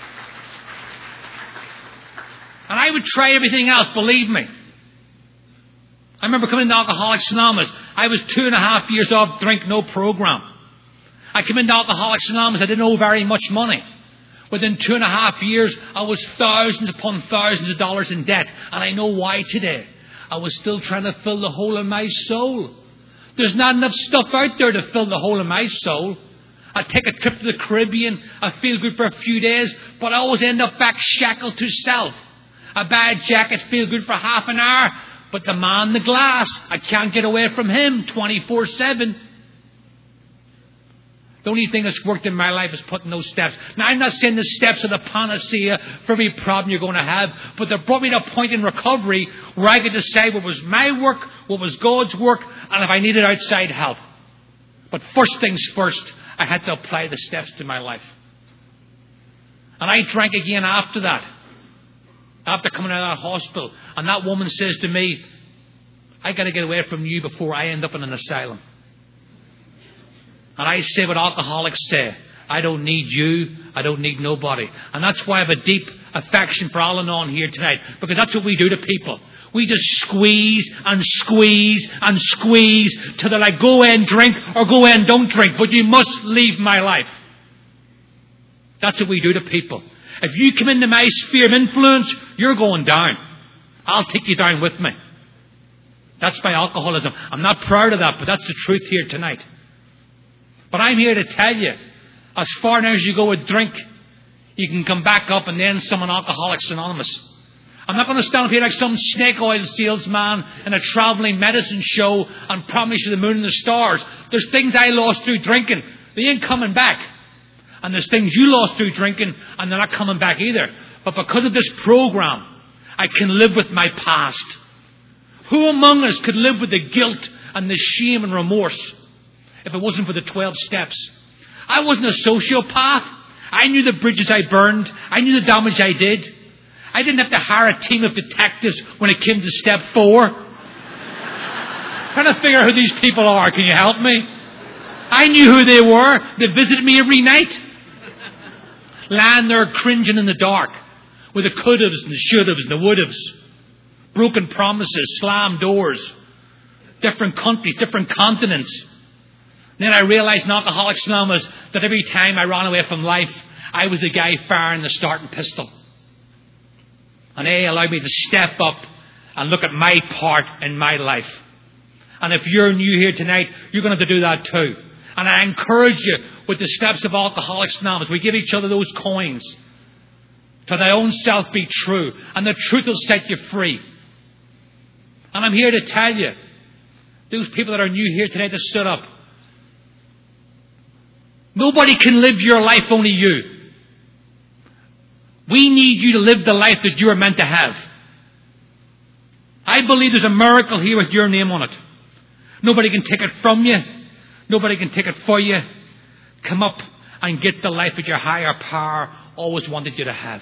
and I would try everything else, believe me. I remember coming to Alcoholics Anonymous. I was 2.5 years off drink, no program. I came into Alcoholics Anonymous. I didn't owe very much money. Within 2.5 years, I was thousands upon thousands of dollars in debt. And I know why today. I was still trying to fill the hole in my soul. There's not enough stuff out there to fill the hole in my soul. I take a trip to the Caribbean. I feel good for a few days. But I always end up back shackled to self. A bad jacket, feel good for half an hour. But the man in the glass, I can't get away from him 24/7. The only thing that's worked in my life is putting those steps. Now, I'm not saying the steps are the panacea for every problem you're going to have, but they brought me to a point in recovery where I could decide what was my work, what was God's work, and if I needed outside help. But first things first, I had to apply the steps to my life. And I drank again after that. After coming out of that hospital. And that woman says to me, I got to get away from you before I end up in an asylum. And I say what alcoholics say. I don't need you. I don't need nobody. And that's why I have a deep affection for Al-Anon here tonight. Because that's what we do to people. We just squeeze and squeeze and squeeze till they're like, go and drink or go and don't drink. But you must leave my life. That's what we do to people. If you come into my sphere of influence, you're going down. I'll take you down with me. That's my alcoholism. I'm not proud of that, but that's the truth here tonight. But I'm here to tell you, as far now as you go with drink, you can come back up and then summon Alcoholics Anonymous. I'm not going to stand up here like some snake oil salesman in a travelling medicine show and promise you the moon and the stars. There's things I lost through drinking. They ain't coming back. And there's things you lost through drinking and they're not coming back either. But because of this program, I can live with my past. Who among us could live with the guilt and the shame and remorse if it wasn't for the 12 steps? I wasn't a sociopath. I knew the bridges I burned. I knew the damage I did. I didn't have to hire a team of detectives when it came to step 4. Trying to figure out who these people are. Can you help me? I knew who they were. They visited me every night. Lying there cringing in the dark with the could-haves and the should-haves and the would-haves. Broken promises, slammed doors. Different countries, different continents. And then I realized in Alcoholics Anonymous that every time I ran away from life, I was the guy firing the starting pistol. And they allowed me to step up and look at my part in my life. And if you're new here tonight, you're going to have to do that too. And I encourage you with the steps of Alcoholics Anonymous. We give each other those coins. To thy own self be true. And the truth will set you free. And I'm here to tell you, those people that are new here tonight that stood up, nobody can live your life, only you. We need you to live the life that you are meant to have. I believe there's a miracle here with your name on it. Nobody can take it from you. Nobody can take it for you. Come up and get the life that your higher power always wanted you to have.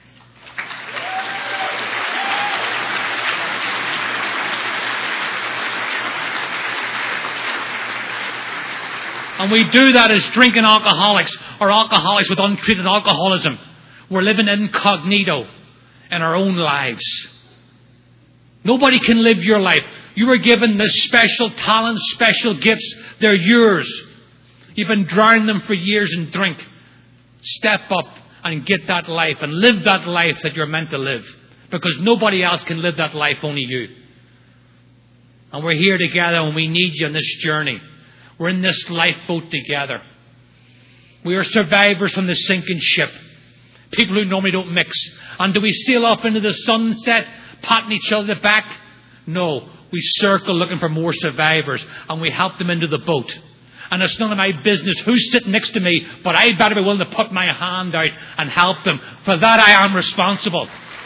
And we do that as drinking alcoholics or alcoholics with untreated alcoholism. We're living incognito in our own lives. Nobody can live your life. You were given this special talents, special gifts. They're yours. You've been drowning them for years in drink. Step up and get that life and live that life that you're meant to live. Because nobody else can live that life, only you. And we're here together and we need you on this journey. We're in this lifeboat together. We are survivors from the sinking ship. People who normally don't mix. And do we sail off into the sunset, patting each other back? No, we circle looking for more survivors and we help them into the boat. And it's none of my business who's sitting next to me, but I better be willing to put my hand out and help them. For that I am responsible.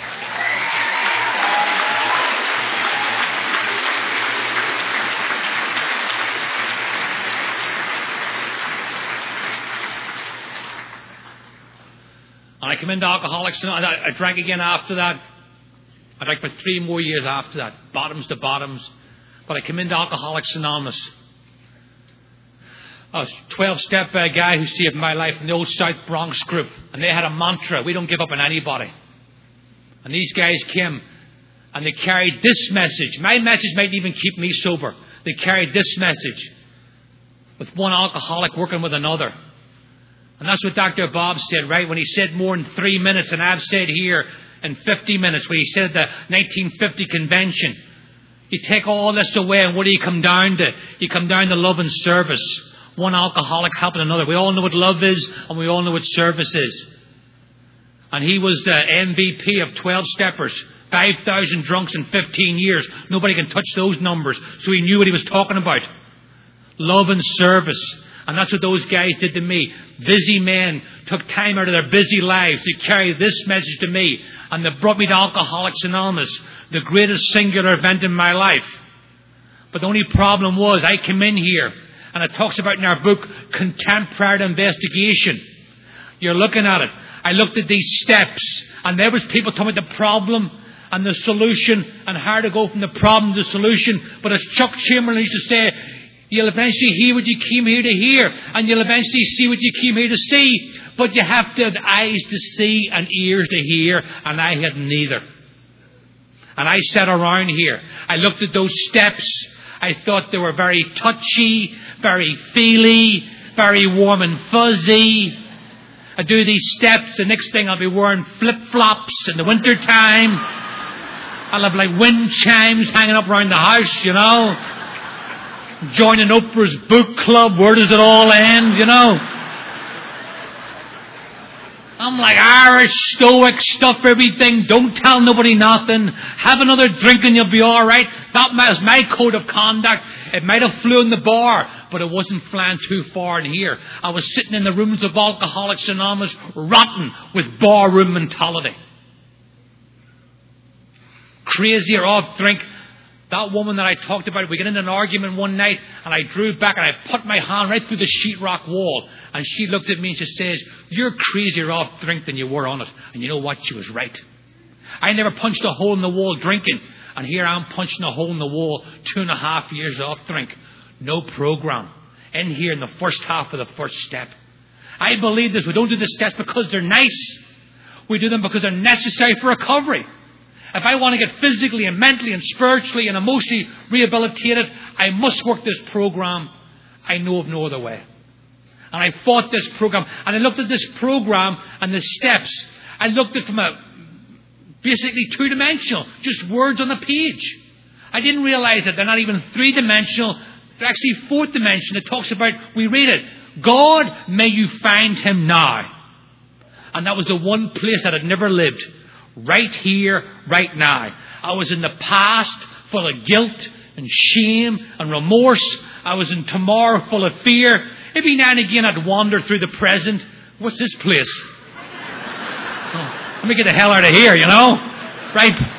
And I came into Alcoholics Anonymous. I drank again after that. I drank for 3 more years after that. Bottoms to bottoms. But I came into Alcoholics Anonymous. I was a 12-step guy who saved my life from the old South Bronx group. And they had a mantra, we don't give up on anybody. And these guys came and they carried this message. My message might even keep me sober. They carried this message. With one alcoholic working with another. And that's what Dr. Bob said, right? When he said more in 3 minutes, and I've said here in 50 minutes, when he said at the 1950 convention, you take all this away, and what do you come down to? You come down to love and service. One alcoholic helping another. We all know what love is, and we all know what service is. And he was the MVP of 12-steppers. 5,000 drunks in 15 years. Nobody can touch those numbers. So he knew what he was talking about. Love and service. And that's what those guys did to me. Busy men took time out of their busy lives to carry this message to me. And they brought me to Alcoholics Anonymous, the greatest singular event in my life. But the only problem was I came in here, and it talks about in our book, contemporary investigation. You're looking at it. I looked at these steps, and there was people talking about the problem and the solution and how to go from the problem to the solution. But as Chuck Chamberlain used to say, you'll eventually hear what you came here to hear, and you'll eventually see what you came here to see. But you have to have eyes to see and ears to hear, and I had neither. And I sat around here. I looked at those steps. I thought they were very touchy, very feely, very warm and fuzzy. I do these steps, the next thing I'll be wearing flip-flops in the winter time. I'll have like wind chimes hanging up around the house, you know. Joining Oprah's book club. Where does it all end, you know? I'm like Irish, stoic, stuff everything. Don't tell nobody nothing. Have another drink and you'll be all right. That was my code of conduct. It might have flew in the bar, but it wasn't flying too far in here. I was sitting in the rooms of Alcoholics Anonymous, rotten with barroom mentality. Crazy or off drink. That woman that I talked about, we got into an argument one night, and I drew back and I put my hand right through the sheetrock wall. And she looked at me and she says, you're crazier off drink than you were on it. And you know what? She was right. I never punched a hole in the wall drinking. And here I'm punching a hole in the wall 2.5 years off drink. No program. In here in the first half of the first step. I believe this. We don't do the steps because they're nice. We do them because they're necessary for recovery. If I want to get physically and mentally and spiritually and emotionally rehabilitated, I must work this program. I know of no other way. And I fought this program. And I looked at this program and the steps. I looked at it from a basically 2-dimensional. Just words on the page. I didn't realize that they're not even 3-dimensional. They're actually 4th dimension. It talks about, we read it, God, may you find him now. And that was the one place that I'd never lived. Right here, right now. I was in the past full of guilt and shame and remorse. I was in tomorrow full of fear. Every now and again I'd wander through the present. What's this place? Oh, let me get the hell out of here, you know? Right?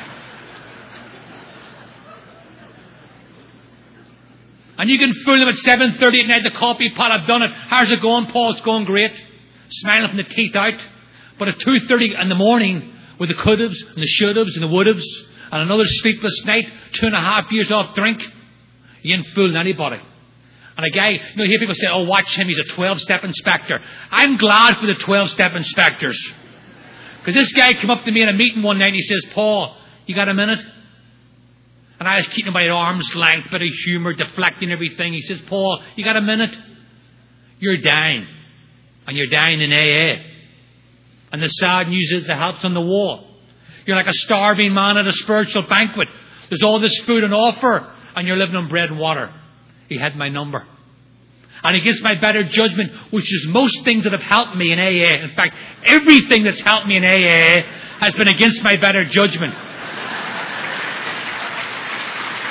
And you can fool them at 7:30 at night, the coffee pot, I've done it. How's it going, Paul? It's going great. Smiling from the teeth out. But at 2:30 in the morning, with the could-haves and the should-haves and the would-haves and another sleepless night, 2.5 years off drink, you ain't fooling anybody. And a guy, you know, you hear people say, oh, watch him, he's a 12-step inspector. I'm glad for the 12-step inspectors. Because this guy came up to me in a meeting one night and he says, Paul, you got a minute? And I was keeping him by arm's length, bit of humour, deflecting everything. He says, Paul, you got a minute? You're dying. And you're dying in AA. And the sad news is the help's on the wall. You're like a starving man at a spiritual banquet. There's all this food on offer, and you're living on bread and water. He had my number. And against my better judgment, which is most things that have helped me in AA. In fact, everything that's helped me in AA has been against my better judgment.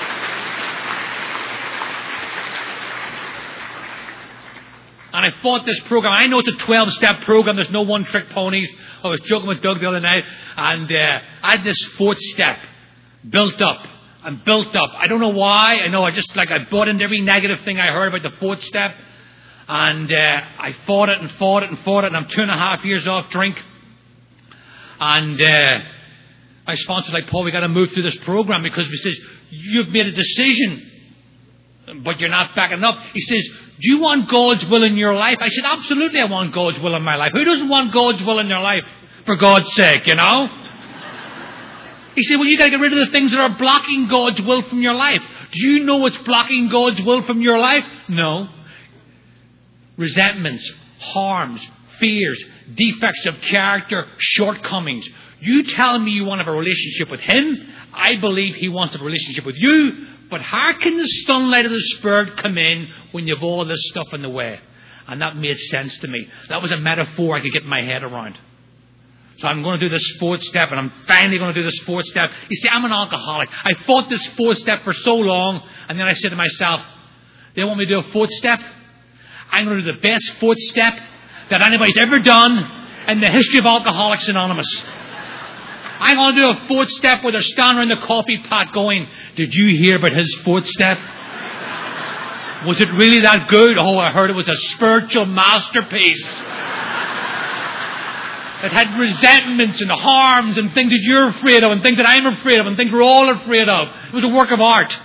And I fought this program. I know it's a 12-step program. There's no one-trick ponies. I was joking with Doug the other night. And I had this 4th step built up and built up. I don't know why. I know I bought into every negative thing I heard about the 4th step. And I fought it and fought it and fought it. And I'm 2.5 years off drink. And my sponsor's like, Paul, we got to move through this program because he says, you've made a decision, but you're not backing up. He says, do you want God's will in your life? I said, absolutely, I want God's will in my life. Who doesn't want God's will in their life? For God's sake, you know? He said, well, you got to get rid of the things that are blocking God's will from your life. Do you know what's blocking God's will from your life? No. Resentments, harms, fears, defects of character, shortcomings. You tell me you want to have a relationship with Him. I believe He wants a relationship with you. But how can the sunlight of the Spirit come in when you have all this stuff in the way? And that made sense to me. That was a metaphor I could get my head around. So I'm going to do this 4th step, and I'm finally going to do this 4th step. You see, I'm an alcoholic. I fought this 4th step for so long, and then I said to myself, they want me to do a 4th step? I'm going to do the best 4th step that anybody's ever done in the history of Alcoholics Anonymous. I'm going to do a 4th step where they're standing around the coffee pot going, did you hear about his 4th step? Was it really that good? Oh, I heard it was a spiritual masterpiece. It had resentments and harms and things that you're afraid of and things that I'm afraid of and things we're all afraid of. It was a work of art.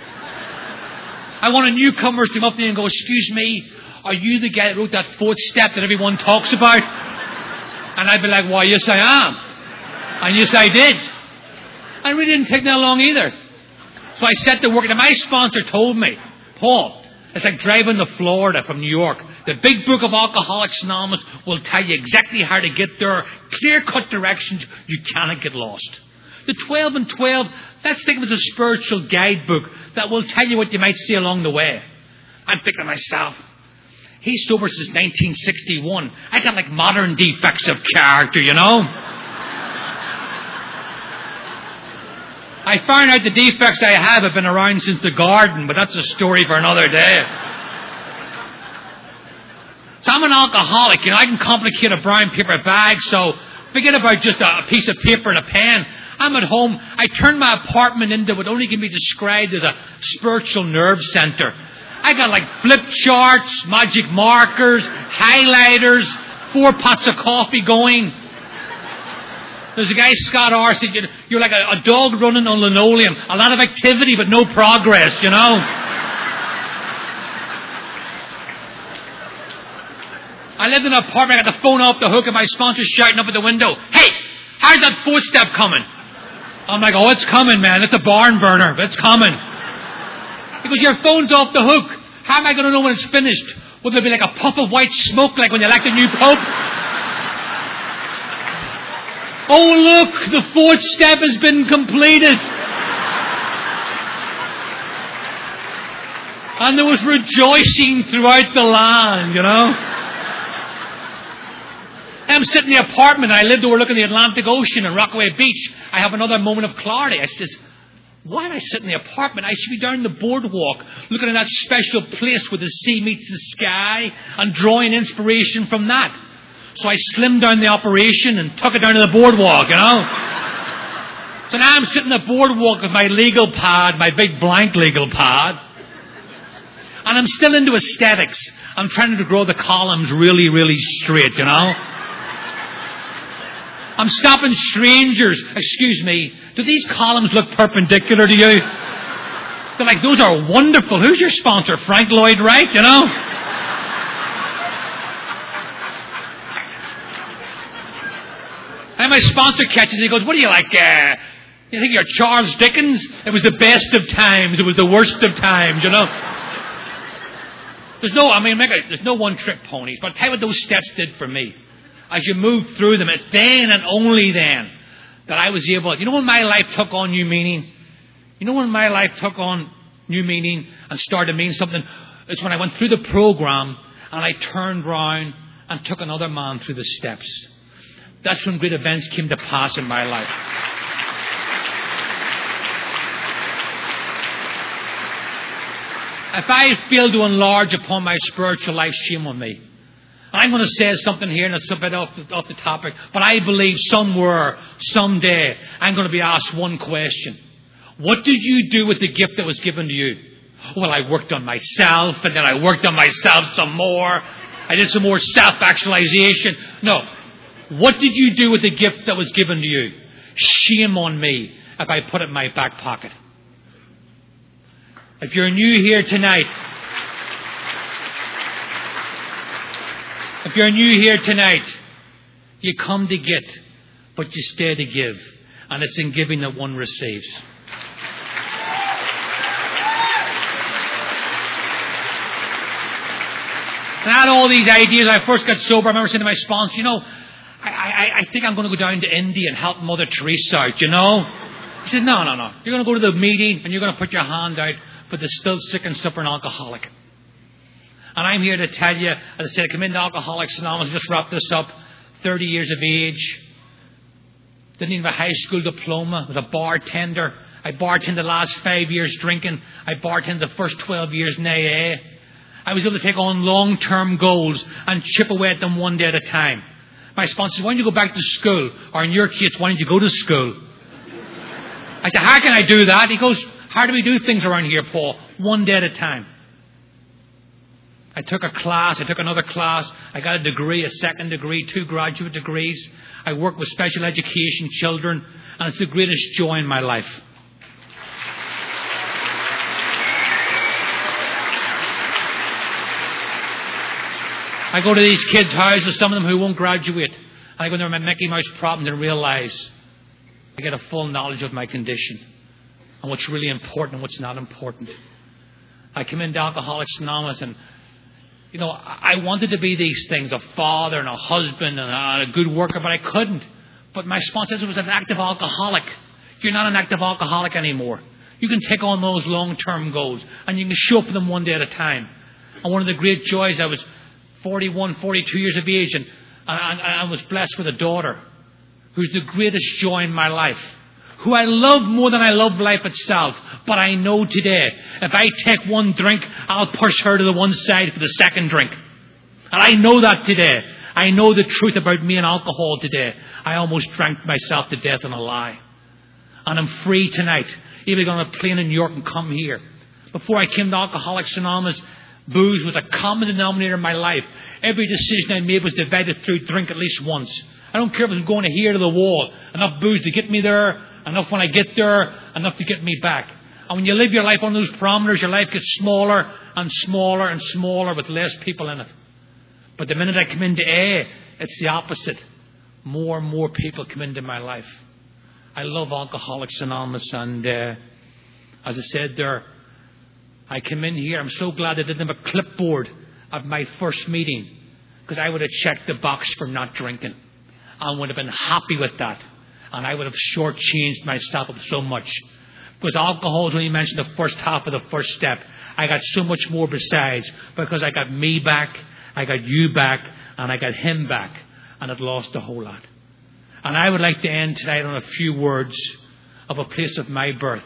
I wanted newcomers to come up to me and go, excuse me, are you the guy that wrote that 4th step that everyone talks about? And I'd be like, why, yes I am. And yes I did. I really didn't take that long either. So I set to work. And my sponsor told me, Paul, it's like driving to Florida from New York. The big book of Alcoholics Anonymous will tell you exactly how to get there. Clear-cut directions. You cannot get lost. The 12 and 12, that's thinking of the spiritual guidebook that will tell you what you might see along the way. I'm thinking to myself, he's sober since 1961. I got like modern defects of character, you know. I found out the defects I have been around since the garden, but that's a story for another day. So I'm an alcoholic, you know. I can complicate a brown paper bag, so forget about just a piece of paper and a pen. I'm at home. I turned my apartment into what only can be described as a spiritual nerve center. I got like flip charts, magic markers, highlighters, 4 pots of coffee going. There's a guy, Scott R., said, you're like a dog running on linoleum. A lot of activity, but no progress, you know. I lived in an apartment. I got the phone off the hook, and my sponsor's shouting up at the window, hey, how's that 4th step coming? I'm like, oh, it's coming, man. It's a barn burner. It's coming. He goes, your phone's off the hook. How am I going to know when it's finished? Will there be like a puff of white smoke like when you elect a new pope? Oh, look, the 4th step has been completed. And there was rejoicing throughout the land, you know. I'm sitting in the apartment. I lived overlooking the Atlantic Ocean in Rockaway Beach. I have another moment of clarity. I says, why am I sitting in the apartment? I should be down the boardwalk looking at that special place where the sea meets the sky and drawing inspiration from that. So I slimmed down the operation and took it down to the boardwalk, you know. So now I'm sitting at the boardwalk with my legal pad, my big blank legal pad. And I'm still into aesthetics. I'm trying to draw the columns really, really straight, you know. I'm stopping strangers. Excuse me, do these columns look perpendicular to you? They're like, those are wonderful. Who's your sponsor? Frank Lloyd Wright, you know? And my sponsor catches it. He goes, what do you like? You think you're Charles Dickens? It was the best of times. It was the worst of times, you know. There's no one-trick ponies. But I'll tell you what those steps did for me. As you move through them, it's then and only then that I was able... You know when my life took on new meaning? You know when my life took on new meaning and started to mean something? It's when I went through the program and I turned round and took another man through the steps. That's when great events came to pass in my life. If I failed to enlarge upon my spiritual life, shame on me. And I'm going to say something here, and it's a bit off the topic, but I believe somewhere, someday, I'm going to be asked one question. What did you do with the gift that was given to you? Well, I worked on myself, and then I worked on myself some more. I did some more self-actualization. No. What did you do with the gift that was given to you? Shame on me if I put it in my back pocket. If you're new here tonight, you come to get, but you stay to give. And it's in giving that one receives. And I had all these ideas. When I first got sober, I remember saying to my sponsor, I think I'm going to go down to India and help Mother Teresa out, He said, no. You're going to go to the meeting and you're going to put your hand out for the still sick and stubborn alcoholic. And I'm here to tell you, as I said, I come into Alcoholics Anonymous, just wrap this up, 30 years of age. Didn't even have a high school diploma. Was a bartender. I bartended the last 5 years drinking. I bartended the first 12 years in AA. I was able to take on long-term goals and chip away at them one day at a time. My sponsor said, why don't you go back to school? Or in your case, why don't you go to school? I said, how can I do that? He goes, how do we do things around here, Paul? One day at a time. I took a class, I took another class, I got a degree, a second degree, 2 graduate degrees. I work with special education children, and it's the greatest joy in my life. I go to these kids' houses, some of them who won't graduate, and I go into my Mickey Mouse problems and realize I get a full knowledge of my condition and what's really important and what's not important. I come into Alcoholics Anonymous and I wanted to be these things, a father and a husband and a good worker, but I couldn't. But my sponsor says I was an active alcoholic. You're not an active alcoholic anymore. You can take on those long-term goals and you can show up for them one day at a time. And one of the great joys, I was 41, 42 years of age and I was blessed with a daughter who's the greatest joy in my life, who I love more than I love life itself. But I know today, if I take one drink, I'll push her to the one side for the second drink. And I know that today. I know the truth about me and alcohol today. I almost drank myself to death in a lie. And I'm free tonight. Even on a plane in New York and come here. Before I came to Alcoholics Anonymous, booze was a common denominator in my life. Every decision I made was divided through drink at least once. I don't care if it's going to here to the wall. Enough booze to get me there. Enough when I get there. Enough to get me back. And when you live your life on those parameters, your life gets smaller and smaller and smaller with less people in it. But the minute I come into AA, it's the opposite. More and more people come into my life. I love Alcoholics Anonymous, and as I said there, I came in here. I'm so glad I didn't have a clipboard of my first meeting, because I would have checked the box for not drinking and would have been happy with that. And I would have shortchanged myself of so much. Because alcohol is only mentioned the first half of the first step. I got so much more besides, because I got me back, I got you back, and I got him back. And it lost a whole lot. And I would like to end tonight on a few words of a place of my birth.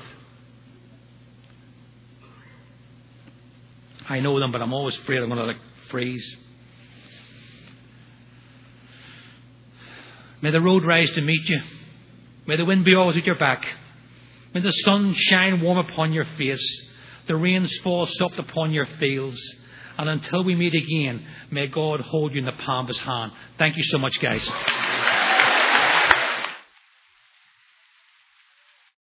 I know them, but I'm always afraid I'm going to freeze. May the road rise to meet you. May the wind be always at your back. May the sun shine warm upon your face. The rains fall soft upon your fields. And until we meet again, may God hold you in the palm of his hand. Thank you so much, guys.